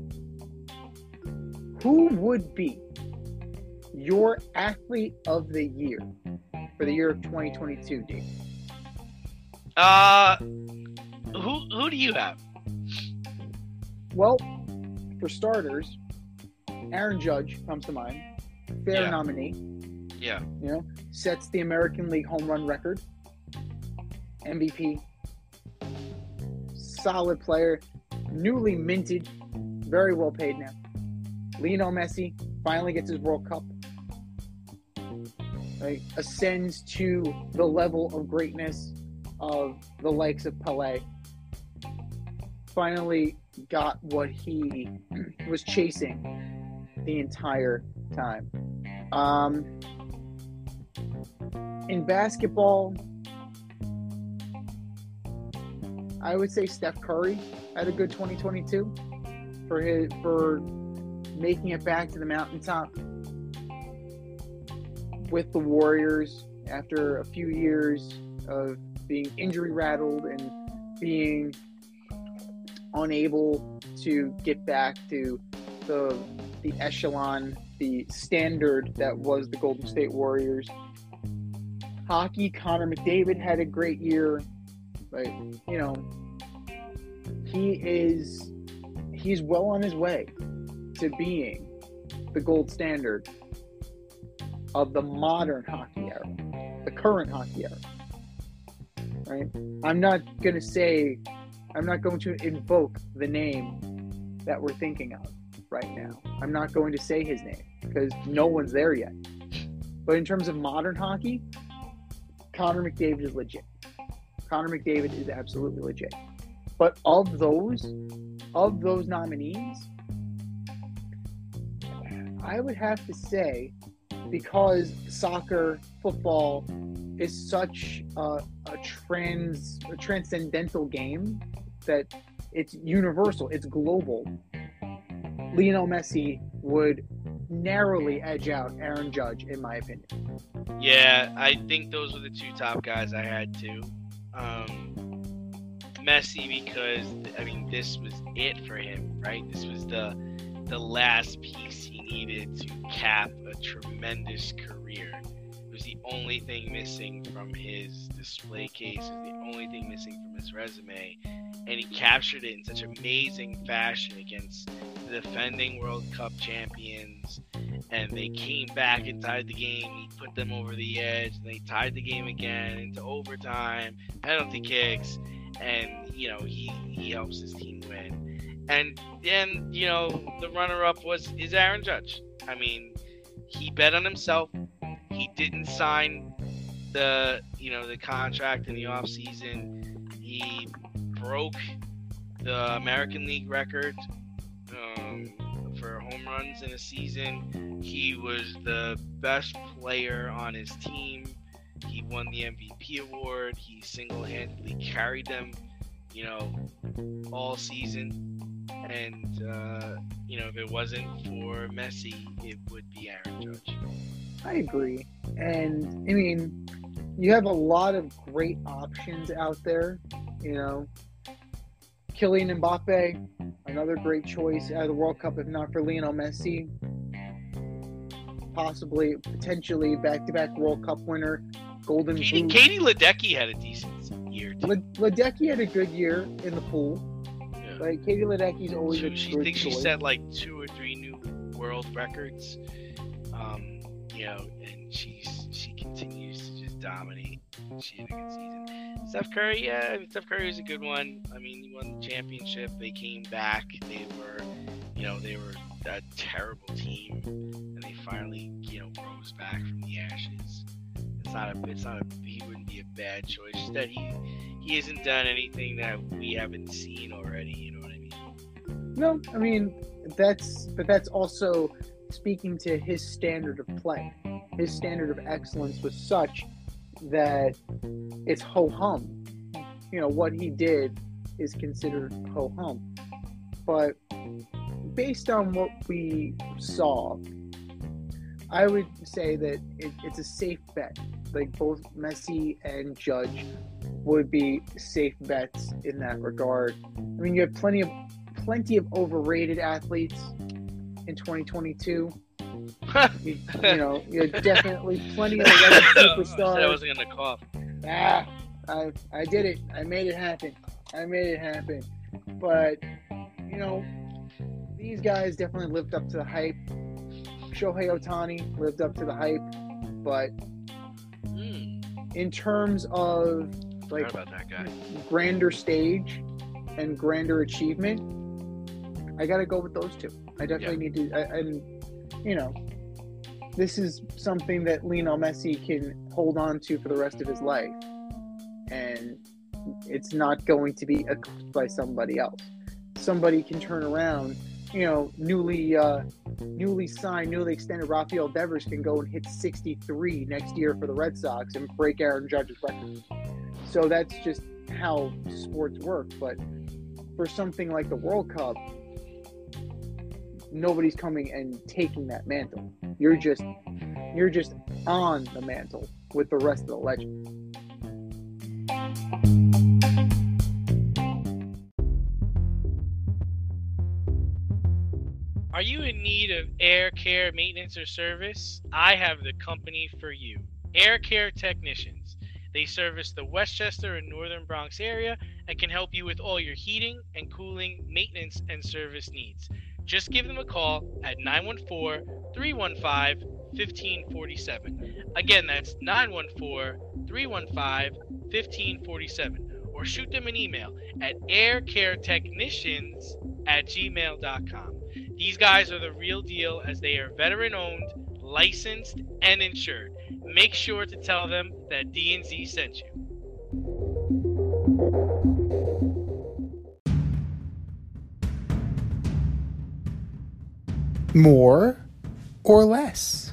Who would be your athlete of the year for the year of 2022, D? Who do you have? Well, for starters, Aaron Judge comes to mind. Fair nominee. Yeah. You know, sets the American League home run record. MVP. Solid player. Newly minted. Very well paid now. Lionel Messi finally gets his World Cup. Right? Ascends to the level of greatness of the likes of Pelé. Finally got what he was chasing the entire time. In basketball, I would say Steph Curry had a good 2022 for making it back to the mountaintop with the Warriors after a few years of being injury rattled and being unable to get back to the echelon, the standard that was the Golden State Warriors. Hockey, Connor McDavid had a great year, but he's well on his way to being the gold standard of the modern hockey era, the current hockey era. Right? I'm not going to invoke the name that we're thinking of right now. I'm not going to say his name because no one's there yet. But in terms of modern hockey, Connor McDavid is legit. Connor McDavid is absolutely legit. But of those nominees, I would have to say, because soccer, football is such a transcendental game that it's universal, it's global, Lionel Messi would narrowly edge out Aaron Judge, in my opinion. Yeah, I think those were the two top guys I had too. Messi, because this was it for him, right? This was the last piece he needed to cap a tremendous career. It was the only thing missing from his display case. It was the only thing missing from his resume, and he captured it in such amazing fashion against the defending World Cup champions, and they came back and tied the game. He put them over the edge, and they tied the game again into overtime, penalty kicks, and he helps his team win. And then the runner-up is Aaron Judge. He bet on himself. He didn't sign the contract in the offseason. He broke the American League record for home runs in a season. He was the best player on his team. He won the MVP award. He single-handedly carried them, all season. And, if it wasn't for Messi, it would be Aaron Judge. I agree. And, you have a lot of great options out there, Kylian Mbappe, another great choice out of the World Cup, if not for Lionel Messi. Potentially back-to-back World Cup winner, Golden Boot. Katie Ledecky had a decent year, too. Ledecky had a good year in the pool. Yeah. Like, Katie Ledecky's always a good choice. She set like 2 or 3 new world records. And she continues to just dominate. She had a good season. Steph Curry was a good one. He won the championship. They came back. They were a terrible team, and they finally, rose back from the ashes. He wouldn't be a bad choice. Just that he hasn't done anything that we haven't seen already. You know what I mean? No, I mean that's also speaking to his standard of play. His standard of excellence was such that it's ho-hum. What he did is considered ho-hum. But based on what we saw, I would say that it's a safe bet. Like both Messi and Judge would be safe bets in that regard. I mean, you have plenty of overrated athletes in 2022. you have definitely plenty of legend superstars. I wasn't gonna cough. I did it. I made it happen. But these guys definitely lived up to the hype. Shohei Ohtani lived up to the hype, but in terms of like about that guy. Grander stage and grander achievement, I gotta go with those two. I definitely need to, this is something that Lionel Messi can hold on to for the rest of his life, and it's not going to be eclipsed by somebody else. Somebody can turn around, newly signed, newly extended Rafael Devers can go and hit 63 next year for the Red Sox and break Aaron Judge's record. So that's just how sports work. But for something like the World Cup, nobody's coming and taking that mantle. You're just on the mantle with the rest of the legends. Are you in need of air care maintenance or service? I have the company for you. Air Care Technicians. They service the Westchester and Northern Bronx area and can help you with all your heating and cooling, maintenance, and service needs. Just give them a call at 914-315-1547. Again, that's 914-315-1547. Or shoot them an email at aircaretechnicians@gmail.com. These guys are the real deal as they are veteran-owned, licensed, and insured. Make sure to tell them that D&Z sent you. More or less?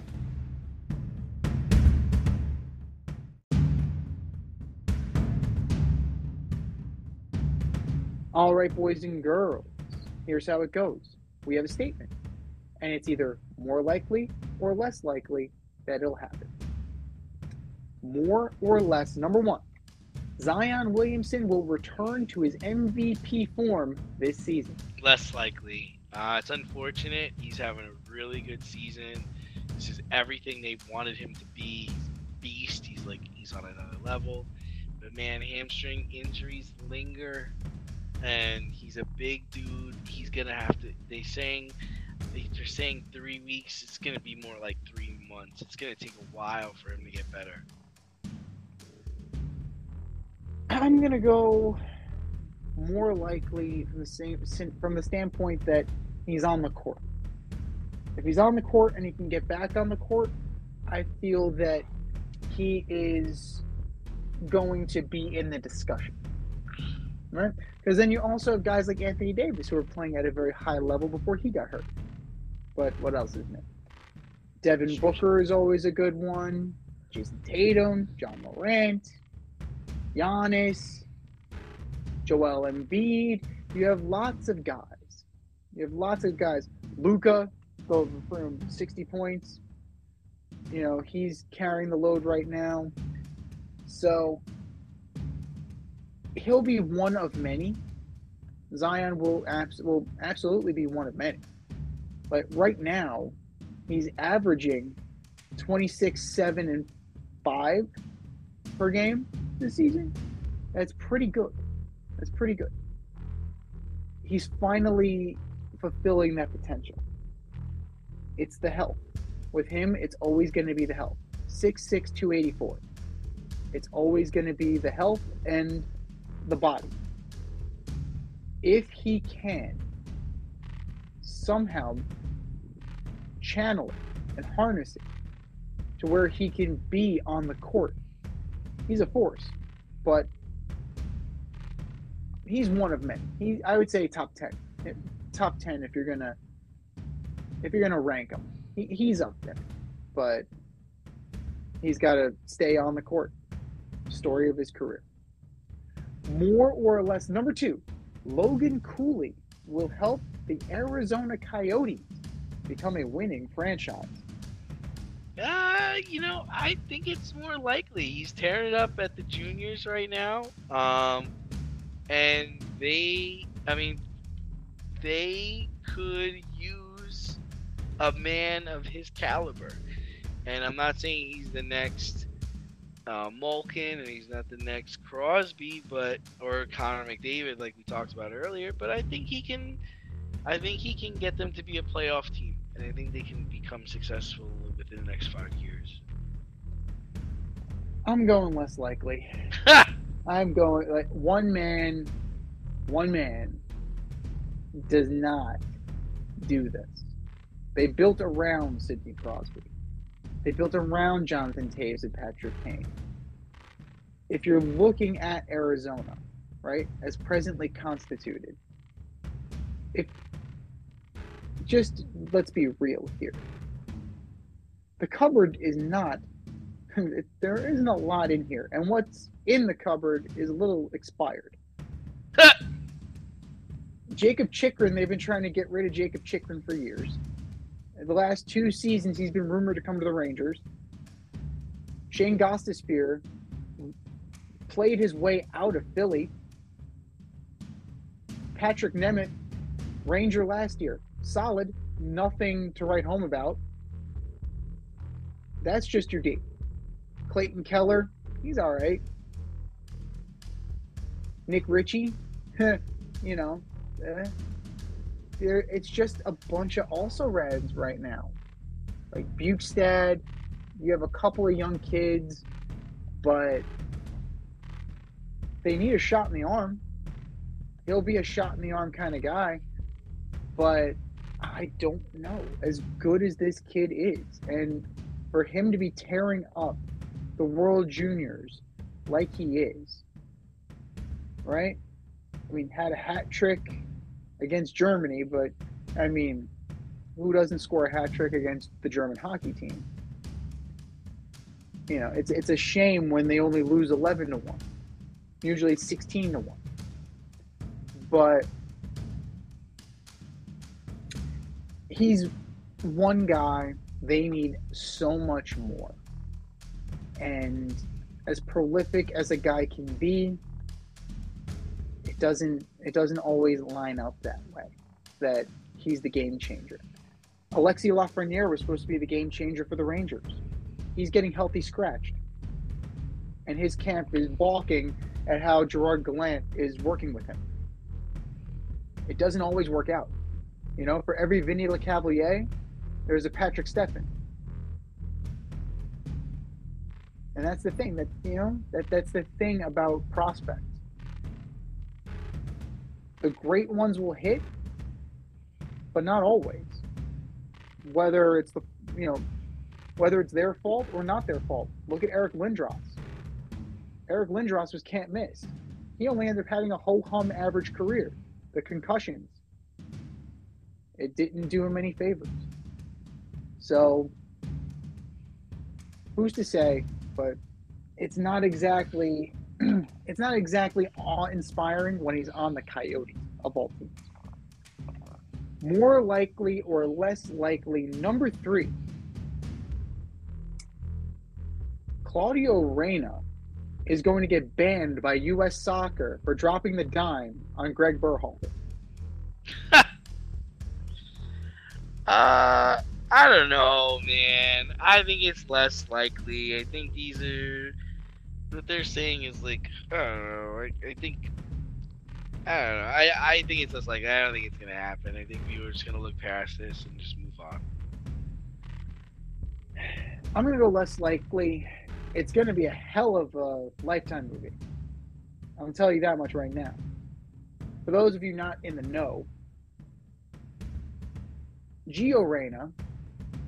All right, boys and girls, here's how it goes. We have a statement, and it's either more likely or less likely that it'll happen. More or less, number one, Zion Williamson will return to his MVP form this season. Less likely. It's unfortunate. He's having a really good season. This is everything they wanted him to be. He's a beast. He's on another level. But man, hamstring injuries linger, and he's a big dude. He's gonna have to. They're saying 3 weeks. It's gonna be more like 3 months. It's gonna take a while for him to get better. I'm gonna go more likely from the standpoint that he's on the court. If he's on the court and he can get back on the court, I feel that he is going to be in the discussion, right? Because then you also have guys like Anthony Davis who are playing at a very high level before he got hurt. But what else is new? Devin Booker is always a good one. Jason Tatum, John Morant, Giannis, Joel Embiid. You have lots of guys. Luka, go for him 60 points. He's carrying the load right now. So he'll be one of many. Zion will absolutely be one of many. But right now, he's averaging 26, 7, and 5 per game this season. That's pretty good. He's finally fulfilling that potential. It's the health. With him, it's always going to be the health. 6'6", 284. It's always going to be the health and the body. If he can somehow channel it and harness it to where he can be on the court. He's a force, but he's one of many. I would say top 10. Top 10 if you're gonna rank him. He's up there, but he's got to stay on the court. Story of his career. More or less, number 2, Logan Cooley will help the Arizona Coyotes become a winning franchise. I think it's more likely. He's tearing it up at the juniors right now. And they could use a man of his caliber. And I'm not saying he's the next Malkin and he's not the next Crosby, or Connor McDavid like we talked about earlier. But I think he can get them to be a playoff team, and I think they can become successful within the next 5 years. I'm going less likely. I'm going like one man does not do this. They built around Sidney Crosby. They built around Jonathan Toews and Patrick Kane. If you're looking at Arizona, right, as presently constituted, let's be real here. The cupboard is not, there isn't a lot in here. And what's in the cupboard is a little expired. Jakob Chychrun, they've been trying to get rid of Jakob Chychrun for years. The last 2 seasons, he's been rumored to come to the Rangers. Shane Gostisbehere played his way out of Philly. Patrick Nemeth, Ranger last year. Solid. Nothing to write home about. That's just your D. Clayton Keller, he's all right. Nick Ritchie, it's just a bunch of also-rans right now. Like Bukestad, you have a couple of young kids, but they need a shot in the arm. He'll be a shot in the arm kind of guy, but I don't know. As good as this kid is, and for him to be tearing up the World Juniors like he is, right? I mean, had a hat trick against Germany, but I mean, who doesn't score a hat trick against the German hockey team? It's a shame when they only lose 11-1. Usually it's 16-1. But he's one guy they need so much more. And as prolific as a guy can be, it doesn't always line up that way, that he's the game changer. Alexis Lafreniere was supposed to be the game changer for the Rangers. He's getting healthy scratched. And his camp is balking at how Gerard Gallant is working with him. It doesn't always work out. For every Vinny Lecavalier, there's a Patrick Steffen. And that's the thing that's the thing about prospects. The great ones will hit, but not always. Whether it's their fault or not their fault. Look at Eric Lindros. Eric Lindros was can't miss. He only ended up having a ho-hum average career. The concussions, it didn't do him any favors. So, who's to say? But it's not exactly awe-inspiring when he's on the Coyotes of all teams. More likely or less likely, number 3, Claudio Reyna is going to get banned by U.S. Soccer for dropping the dime on Greg Berhalter. I don't know, man. I think it's less likely. I think what they're saying is like, I don't know. I think it's less likely. I don't think it's going to happen. I think we were just going to look past this and just move on. I'm going to go less likely. It's going to be a hell of a Lifetime movie. I'm telling you that much right now. For those of you not in the know, Gio Reyna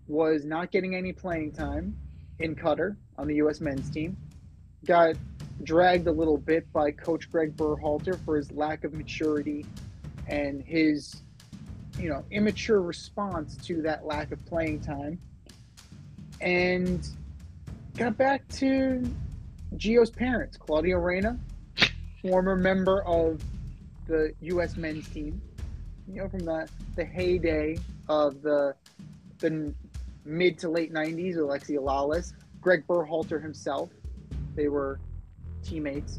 was not getting any playing time in Qatar on the U.S. men's team. Got dragged a little bit by Coach Greg Berhalter for his lack of maturity and his, immature response to that lack of playing time. And got back to Gio's parents, Claudio Reyna, former member of the U.S. men's team, from the heyday of the mid to late 90s, Alexi Lalas, Greg Berhalter himself. They were teammates.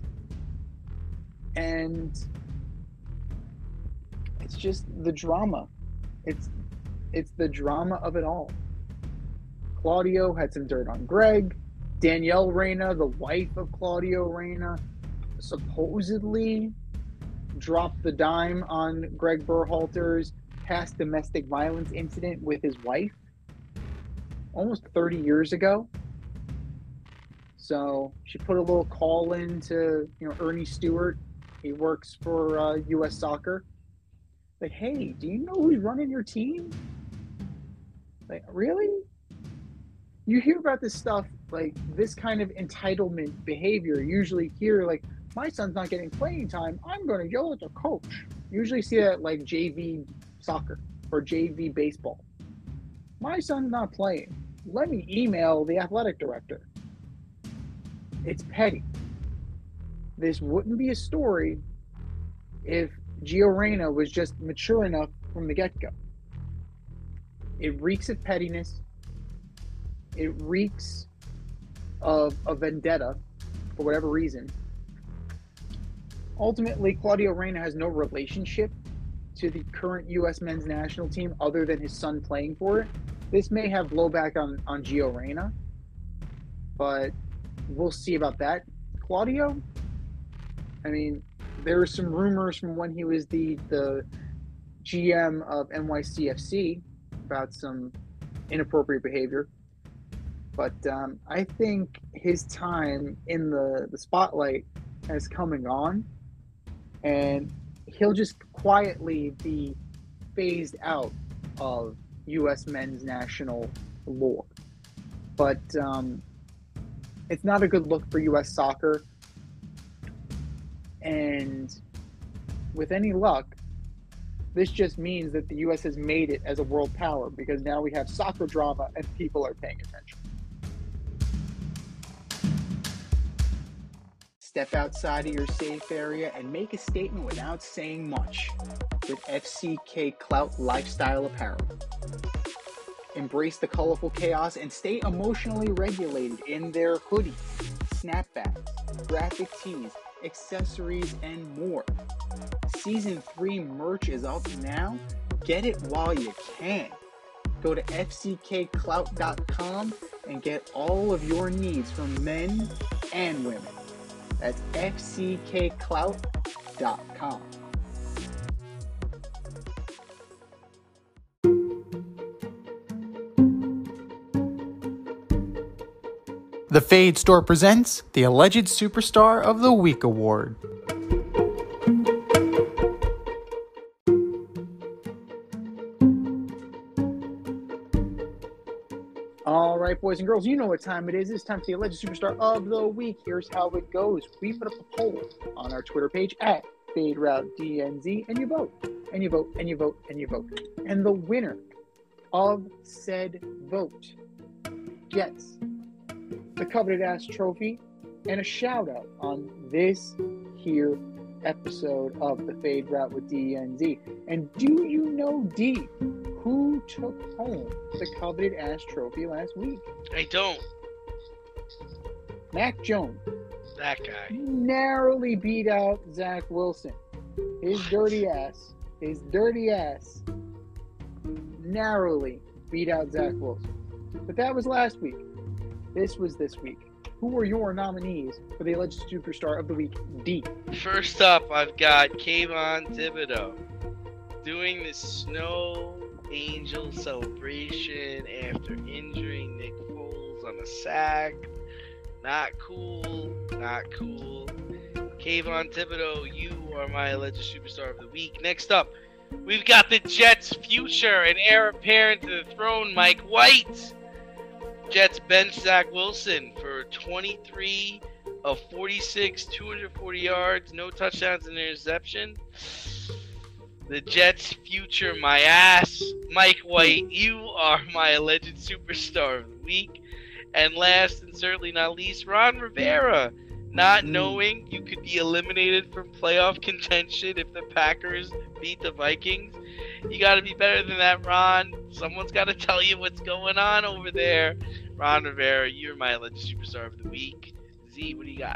And it's just the drama. It's the drama of it all. Claudio had some dirt on Greg. Danielle Reyna, the wife of Claudio Reyna, supposedly dropped the dime on Greg Berhalter's past domestic violence incident with his wife almost 30 years ago. So she put a little call in to, Ernie Stewart. He works for U.S. Soccer. Like, hey, do you know who's running your team? Like, really? You hear about this stuff, like this kind of entitlement behavior. You usually hear, like, my son's not getting playing time, I'm going to yell at the coach. You usually see that like JV soccer or JV baseball. My son's not playing. Let me email the athletic director. It's petty. This wouldn't be a story if Gio Reyna was just mature enough from the get-go. It reeks of pettiness. It reeks of a vendetta for whatever reason. Ultimately, Claudio Reyna has no relationship to the current U.S. men's national team other than his son playing for it. This may have blowback on Gio Reyna, but we'll see about that. Claudio, I mean, there were some rumors from when he was the GM of NYCFC about some inappropriate behavior. But I think his time in the spotlight has come and gone, and he'll just quietly be phased out of U.S. men's national lore. But it's not a good look for U.S. soccer. And with any luck, this just means that the U.S. has made it as a world power, because now we have soccer drama and people are paying attention. Step outside of your safe area and make a statement without saying much with FCK Clout Lifestyle Apparel. Embrace the colorful chaos and stay emotionally regulated in their hoodies, snapbacks, graphic tees, accessories, and more. Season 3 merch is up now. Get it while you can. Go to fckclout.com and get all of your needs from men and women. That's fckclout.com. The Fade Store presents the Alleged Superstar of the Week Award. All right, boys and girls, you know what time it is. It's time for the Alleged Superstar of the Week. Here's how it goes. We put up a poll on our Twitter page at FadeRouteDNZ, and you vote, and you vote, and you vote, and you vote. And the winner of said vote gets the coveted ass trophy and a shout out on this here episode of the Fade Route with DNZ. And do you know, D, who took home the coveted ass trophy last week? I don't. Mac Jones. That guy. Narrowly beat out Zach Wilson. His dirty ass narrowly beat out Zach Wilson. But that was last week. This was this week. Who are your nominees for the Alleged Superstar of the Week, D? First up, I've got Kayvon Thibodeau doing the Snow Angel celebration after injuring Nick Foles on a sack. Not cool. Kayvon Thibodeau, you are my Alleged Superstar of the Week. Next up, We've got the Jets' future and heir apparent to the throne, Mike White. Jets bench Zach Wilson for 23 of 46, 240 yards, no touchdowns and interception. The Jets' future, my ass, Mike White. You are my alleged superstar of the week. And last and certainly not least, Ron Rivera. Not knowing you could be eliminated from playoff contention if the Packers beat the Vikings. You got to be better than that, Ron. Someone's got to tell you what's going on over there. Ron Rivera, you're my alleged superstar of the week. Z, what do you got?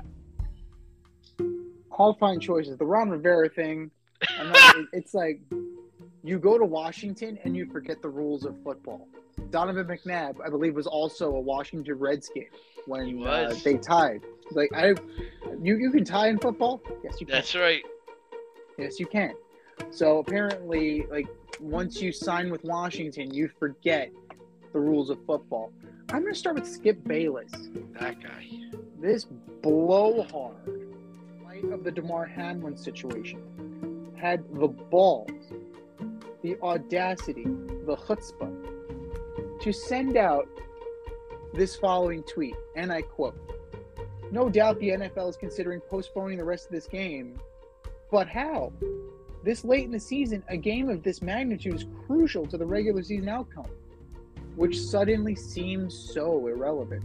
All fine choices. The Ron Rivera thing, it's like you go to Washington and you forget the rules of football. Donovan McNabb, I believe, was also a Washington Redskin when they tied. Like you can tie in football. Yes, you can. That's right. Yes, you can. So apparently, like once you sign with Washington, you forget the rules of football. I'm going to start with Skip Bayless. That guy. This blowhard, fight of the Damar Hamlin situation, had the balls, the audacity, the chutzpah to send out this following tweet, and I quote, "No doubt the NFL is considering postponing the rest of this game, but how? This late in the season, a game of this magnitude is crucial to the regular season outcome, which suddenly seems so irrelevant.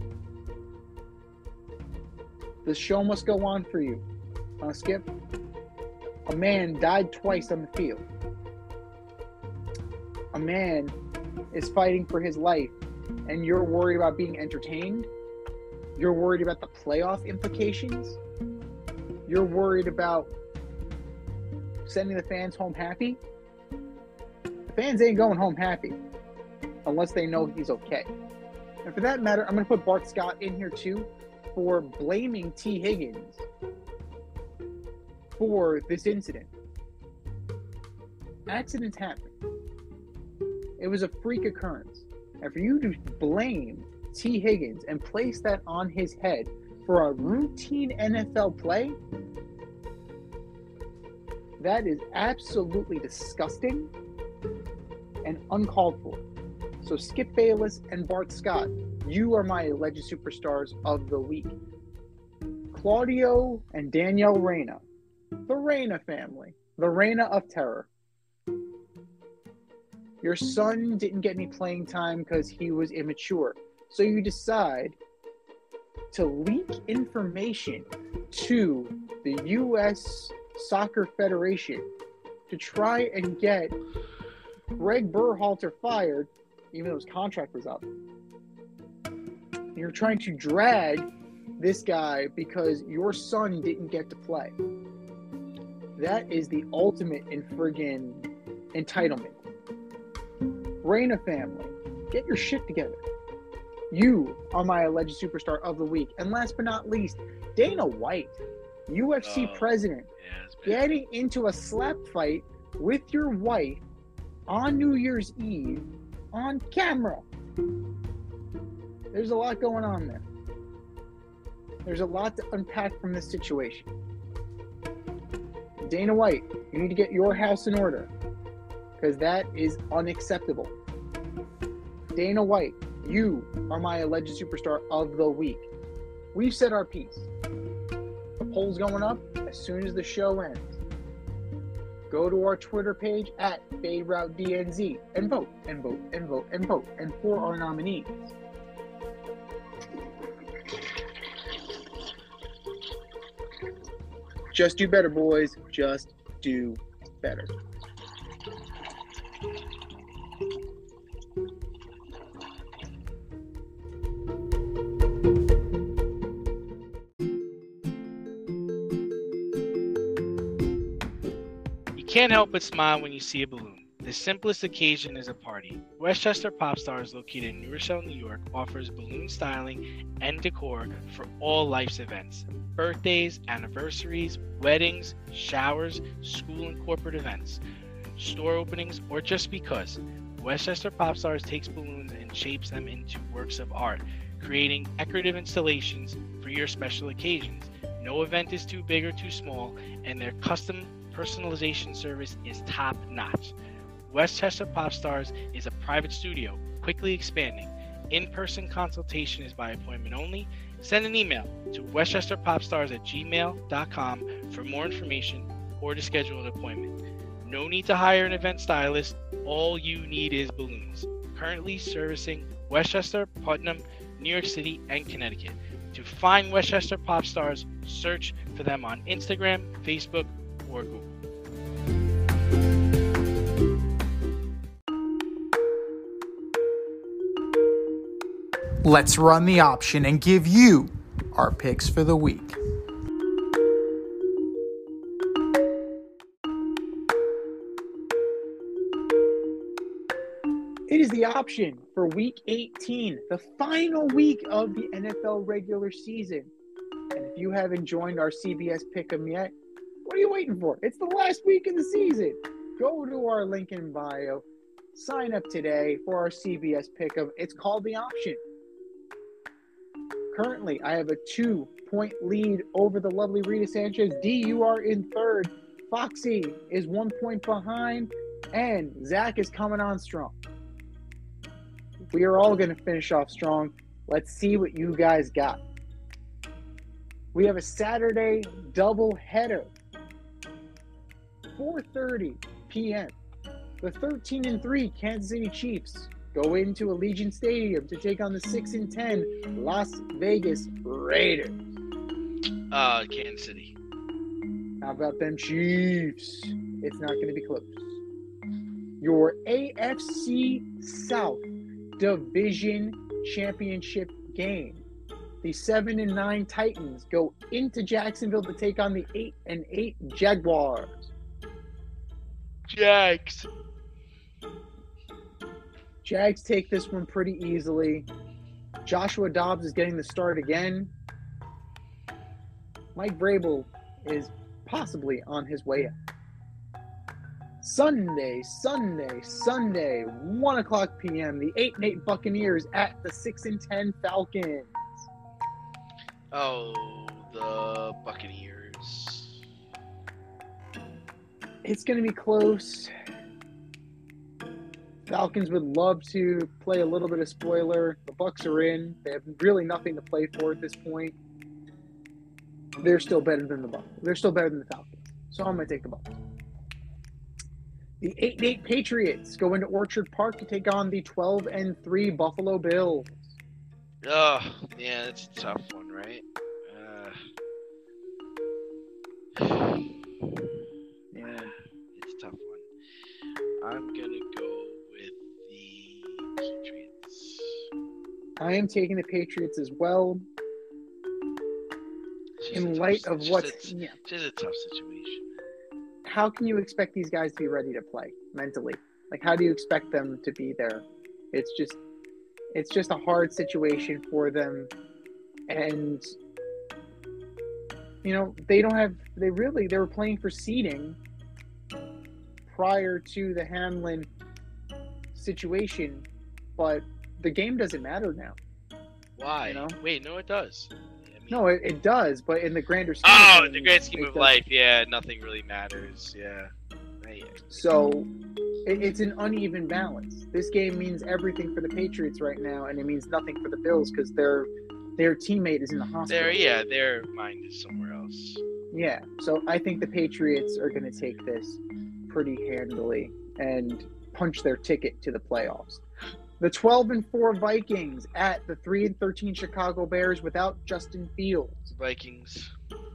The show must go on for you, huh, Skip? A man died twice on the field. A man is fighting for his life, and you're worried about being entertained? You're worried about the playoff implications? You're worried about sending the fans home happy? The fans ain't going home happy unless they know he's okay. And for that matter, I'm going to put Bart Scott in here too for blaming T. Higgins for this incident. Accidents happen. It was a freak occurrence. And for you to blame T. Higgins and place that on his head for a routine NFL play, that is absolutely disgusting and uncalled for. So Skip Bayless and Bart Scott, you are my alleged superstars of the week. Claudio and Danielle Reyna, the Reyna family, the Reyna of terror. Your son didn't get any playing time because he was immature. So you decide to leak information to the U.S. Soccer Federation to try and get Greg Berhalter fired, even though his contract was up. You're trying to drag this guy because your son didn't get to play. That is the ultimate in friggin' entitlement. Reyna family, get your shit together. You are my alleged superstar of the week. And last but not least, Dana White, UFC president, getting into a slap fight with your wife on New Year's Eve on camera. There's a lot going on there. There's a lot to unpack from this situation. Dana White, you need to get your house in order because that is unacceptable. Dana White, you are my alleged superstar of the week. We've said our piece. The poll's going up as soon as the show ends. Go to our Twitter page at FadeRouteDNZ and vote, and vote, and vote, and vote, and for our nominees. Just do better, boys. Just do better. Can't help but smile when you see a balloon. The simplest occasion is a party. Westchester Pop Stars, located in New Rochelle, New York, offers balloon styling and decor for all life's events. Birthdays, anniversaries, weddings, showers, school and corporate events, store openings, or just because. Westchester Pop Stars takes balloons and shapes them into works of art, creating decorative installations for your special occasions. No event is too big or too small, and their custom personalization service is top-notch. Westchester Popstars is a private studio, quickly expanding. In-person consultation is by appointment only. Send an email to westchesterpopstars@gmail.com for more information or to schedule an appointment. No need to hire an event stylist. All you need is balloons. Currently servicing Westchester, Putnam, New York City, and Connecticut. To find Westchester Popstars, search for them on Instagram, Facebook, or Google. Let's run the option and give you our picks for the week. It is the option for Week 18, the final week of the NFL regular season. And if you haven't joined our CBS Pick'em yet, what are you waiting for? It's the last week of the season. Go to our link in bio. Sign up today for our CBS Pick'em. It's called The Option. Currently, I have a 2-point lead over the lovely Rita Sanchez. D, you are in third. Foxy is 1 point behind. And Zach is coming on strong. We are all going to finish off strong. Let's see what you guys got. We have a Saturday doubleheader. 4:30 p.m. The 13-3 Kansas City Chiefs go into Allegiant Stadium to take on the 6-10 Las Vegas Raiders. Kansas City. How about them Chiefs? It's not going to be close. Your AFC South Division Championship game. The 7-9 Titans go into Jacksonville to take on the 8-8 Jaguars. Jags take this one pretty easily. Joshua Dobbs is getting the start again. Mike Vrabel is possibly on his way out. Sunday, 1 o'clock p.m., the 8-8 Buccaneers at the 6-10 Falcons. Oh, the Buccaneers. It's going to be close. Falcons would love to play a little bit of spoiler. The Bucs are in. They have really nothing to play for at this point. They're still better than the Bucs. They're still better than the Falcons. So I'm going to take the Bucs. The 8-8 Patriots go into Orchard Park to take on the 12-3 Buffalo Bills. Oh, yeah, that's a tough one, right? Yeah. It's a tough one. I'm going to go with the Patriots. I am taking the Patriots as well. In light of what's... It's just a tough situation. How can you expect these guys to be ready to play mentally? Like, how do you expect them to be there? It's just a hard situation for them. And, you know, they were playing for seeding prior to the Hamlin situation, but the game doesn't matter now. Why? You know? Wait, no, it does. No, it does, but in the grander scheme of things, the grand scheme of life, yeah, nothing really matters, yeah. So, it's an uneven balance. This game means everything for the Patriots right now, and it means nothing for the Bills because their teammate is in the hospital. Their mind is somewhere else. Yeah, so I think the Patriots are going to take this pretty handily and punch their ticket to the playoffs. The 12-4 Vikings at the 3-13 Chicago Bears without Justin Fields. Vikings.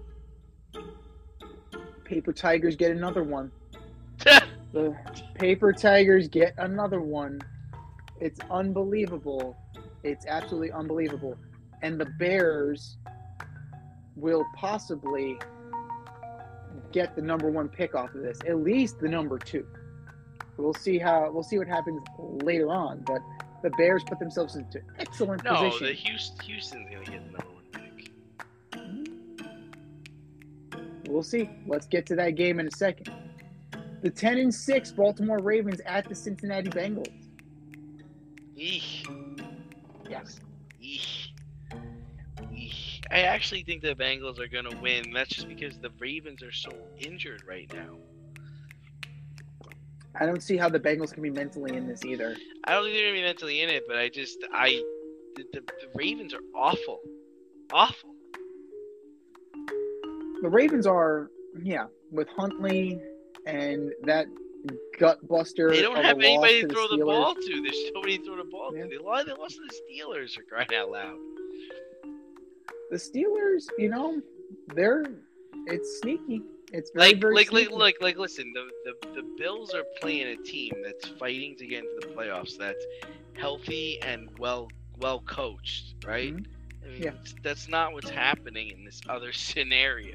Paper Tigers get another one. The Paper Tigers get another one. It's unbelievable. It's absolutely unbelievable. And the Bears will possibly get the number 1 pick off of this. At least the number 2. We'll see what happens later on, but the Bears put themselves into excellent position. No, the Houston's going to get the number 1 pick. We'll see. Let's get to that game in a second. The 10-6 Baltimore Ravens at the Cincinnati Bengals. Eesh. Yes. Eesh. I actually think the Bengals are going to win. That's just because the Ravens are so injured right now. I don't see how the Bengals can be mentally in this either. I don't think they're going to be mentally in it, but the Ravens are awful. Awful. The Ravens are, with Huntley and that gut buster. They don't of have a loss anybody to to throw the Steelers. ball to. There's nobody to throw the ball Yeah. to. They lost to the Steelers, for crying out loud. The Steelers, it's sneaky. It's very, very sneaky. Listen, the Bills are playing a team that's fighting to get into the playoffs. That's healthy and well coached, right? Mhm. I mean, Yeah. that's not what's happening in this other scenario.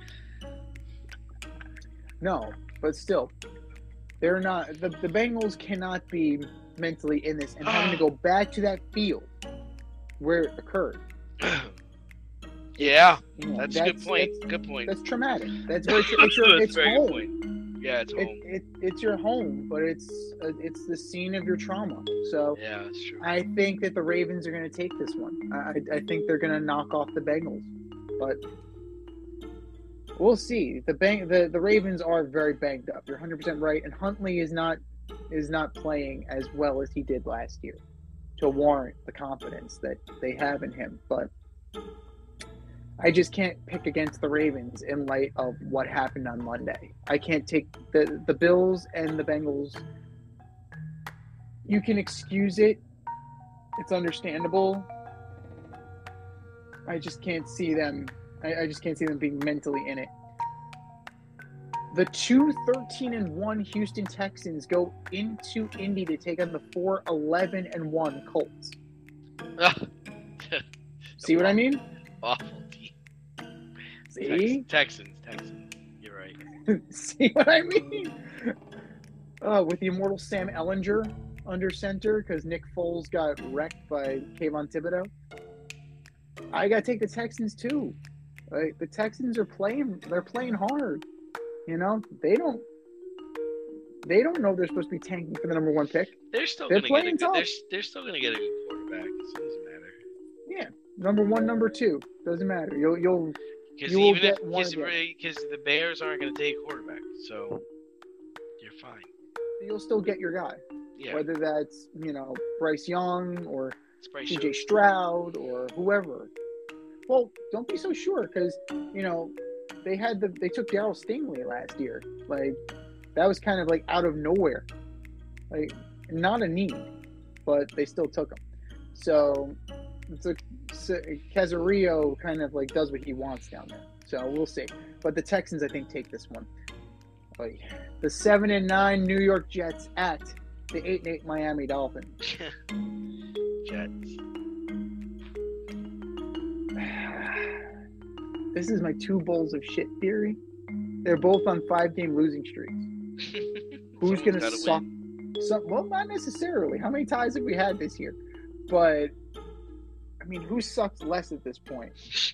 No, but still, they're not. The Bengals cannot be mentally in this and having to go back to that field where it occurred. Yeah, You know, that's a good point. Good point. That's traumatic. That's very. That's It's a very home. good point. Yeah, it's home. It's your home, but it's the scene of your trauma. So Yeah, that's true. I think that the Ravens are going to take this one. I think they're going to knock off the Bengals, but we'll see. The Ravens are very banged up. You're 100% right, and Huntley is not playing as well as he did last year to warrant the confidence that they have in him. But I just can't pick against the Ravens in light of what happened on Monday. I can't take the Bills and the Bengals. You can excuse it. It's understandable. I just can't see them. I just can't see them being mentally in it. The 2-13-1 Houston Texans go into Indy to take on the 4-11-1 Colts. See what I mean? Awful team. See? Texans. You're right. See what I mean? With the immortal Sam Ellinger under center because Nick Foles got wrecked by Kayvon Thibodeau. I got to take the Texans too. The Texans are playing. They're playing hard. They don't know they're supposed to be tanking for the number one pick. They're still They're going to playing get tough. they're still going to get a good quarterback. So it doesn't matter. Yeah, number one, number two doesn't matter. You'll Because You will even get one because the Bears aren't going to take a quarterback, so you're fine. you'll still get your guy. Yeah, Whether that's Bryce Young or it's Bryce CJ Young. Stroud or whoever. Well, don't be so sure because they took Darryl Stingley last year. Like that was kind of like out of nowhere, like not a need, but they still took him. So Casario kind of like does what he wants down there. So we'll see. But the Texans, I think, take this one. Like the 7-9 New York Jets at the 8-8 Miami Dolphins. Jets. This is my two bowls of shit theory. They're both on 5-game losing streaks. Who's going to suck? Well, not necessarily. How many ties have we had this year? But, I mean, who sucks less at this point?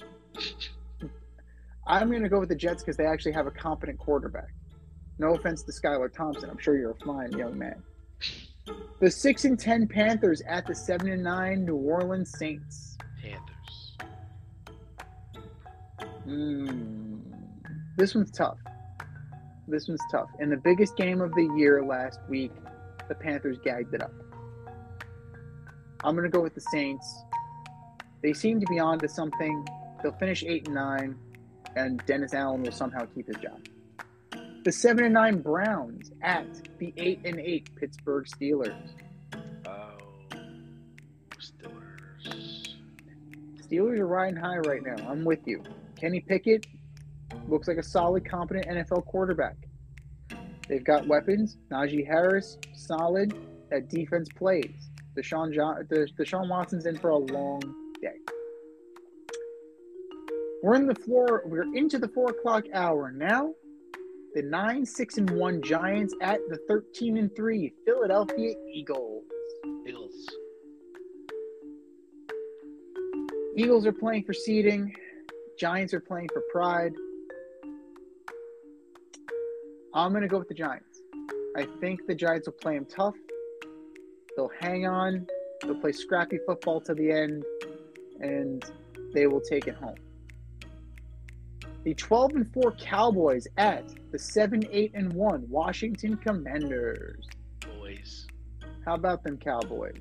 I'm going to go with the Jets because they actually have a competent quarterback. No offense to Skylar Thompson. I'm sure you're a fine young man. The 6-10 Panthers at the 7-9 New Orleans Saints. Panthers. This one's tough. In the biggest game of the year last week, the Panthers gagged it up. I'm going to go with the Saints. They seem to be on to something. They'll finish 8-9, and Dennis Allen will somehow keep his job. The 7-9 Browns at the 8-8 Pittsburgh Steelers. Oh, Steelers. Steelers are riding high right now. I'm with you. Kenny Pickett looks like a solid, competent NFL quarterback. They've got weapons. Najee Harris, solid. That defense plays. Deshaun Watson's in for a long day. We're into the 4 o'clock hour now. The 9-6-1 Giants at the 13-3 Philadelphia Eagles. Eagles are playing for seeding. Giants are playing for pride. I'm going to go with the Giants. I think the Giants will play them tough. They'll hang on. They'll play scrappy football to the end. And they will take it home. The 12-4 Cowboys at the 7-8-1 Washington Commanders. Boys. How about them Cowboys?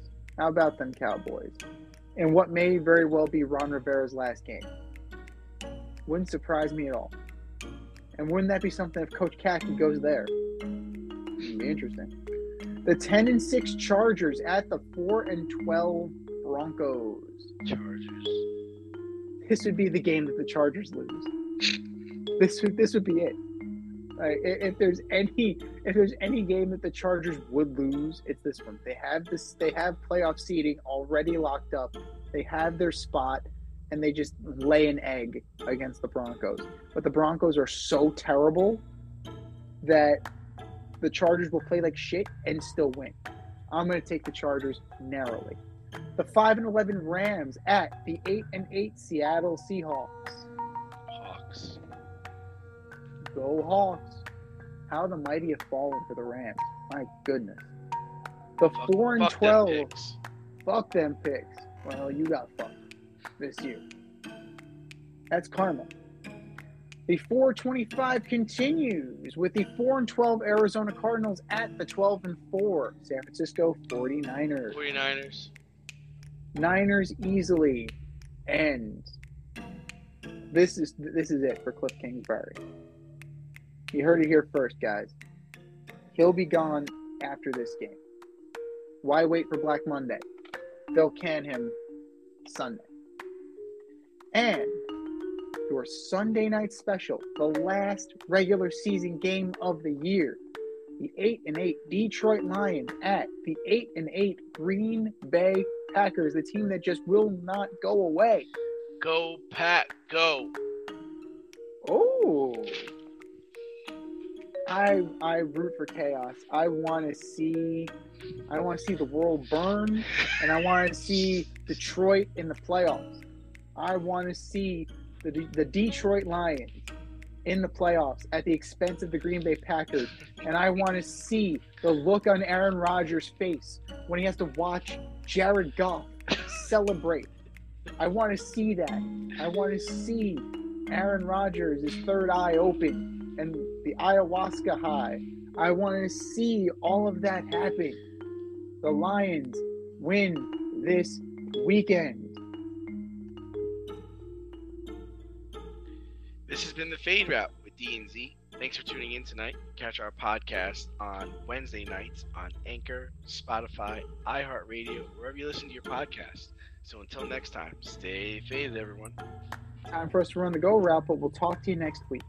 And what may very well be Ron Rivera's last game. Wouldn't surprise me at all. And wouldn't that be something if Coach Khaki goes there? It'd be interesting. The 10-6 Chargers at the 4-12 Broncos. Chargers. This would be the game that the Chargers lose. This would be it. If there's any game that the Chargers would lose, it's this one. They have playoff seeding already locked up. They have their spot, and they just lay an egg against the Broncos. But the Broncos are so terrible that the Chargers will play like shit and still win. I'm going to take the Chargers narrowly. The 5-11 Rams at the 8-8 Seattle Seahawks. Hawks. Go Hawks. How the mighty have fallen for the Rams. My goodness. The 4-12. Fuck them picks. Well, you got fucked this year. That's karma. The 4-25 continues with the 4-12 Arizona Cardinals at the 12-4 San Francisco 49ers. 49ers. Niners easily. And this is it for Cliff Kingsbury. You heard it here first, guys. He'll be gone after this game. Why wait for Black Monday? They'll can him Sunday. And your Sunday night special, the last regular season game of the year, the 8-8 Detroit Lions at the 8-8 Green Bay Packers, the team that just will not go away. Go, Pack, go. Oh. I root for chaos. I want to see the world burn, and I want to see Detroit in the playoffs. I want to see the Detroit Lions in the playoffs at the expense of the Green Bay Packers, and I want to see the look on Aaron Rodgers' face when he has to watch Jared Goff celebrate. I want to see that. I want to see Aaron Rodgers, his third eye open, and the ayahuasca high. I want to see all of that happen. The Lions win this weekend. This has been the Fade Route with D&Z. Thanks for tuning in tonight. Catch our podcast on Wednesday nights on Anchor, Spotify, iHeartRadio, wherever you listen to your podcast. So until next time, stay faded, everyone. Time for us to run the go route, but we'll talk to you next week.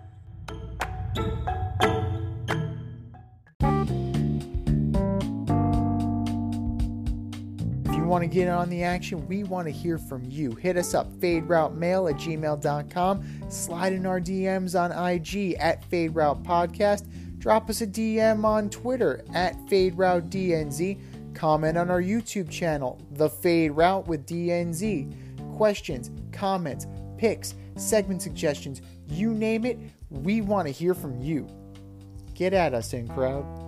Want to get on the action? We want to hear from you. Hit us up, faderoutemail@gmail.com. Slide in our DMs on IG at Fade Route Podcast. Drop us a DM on Twitter at FadeRouteDNZ. Comment on our YouTube channel, The Fade Route with DNZ. Questions, comments, picks, segment suggestions, you name it, we want to hear from you. Get at us, in crowd.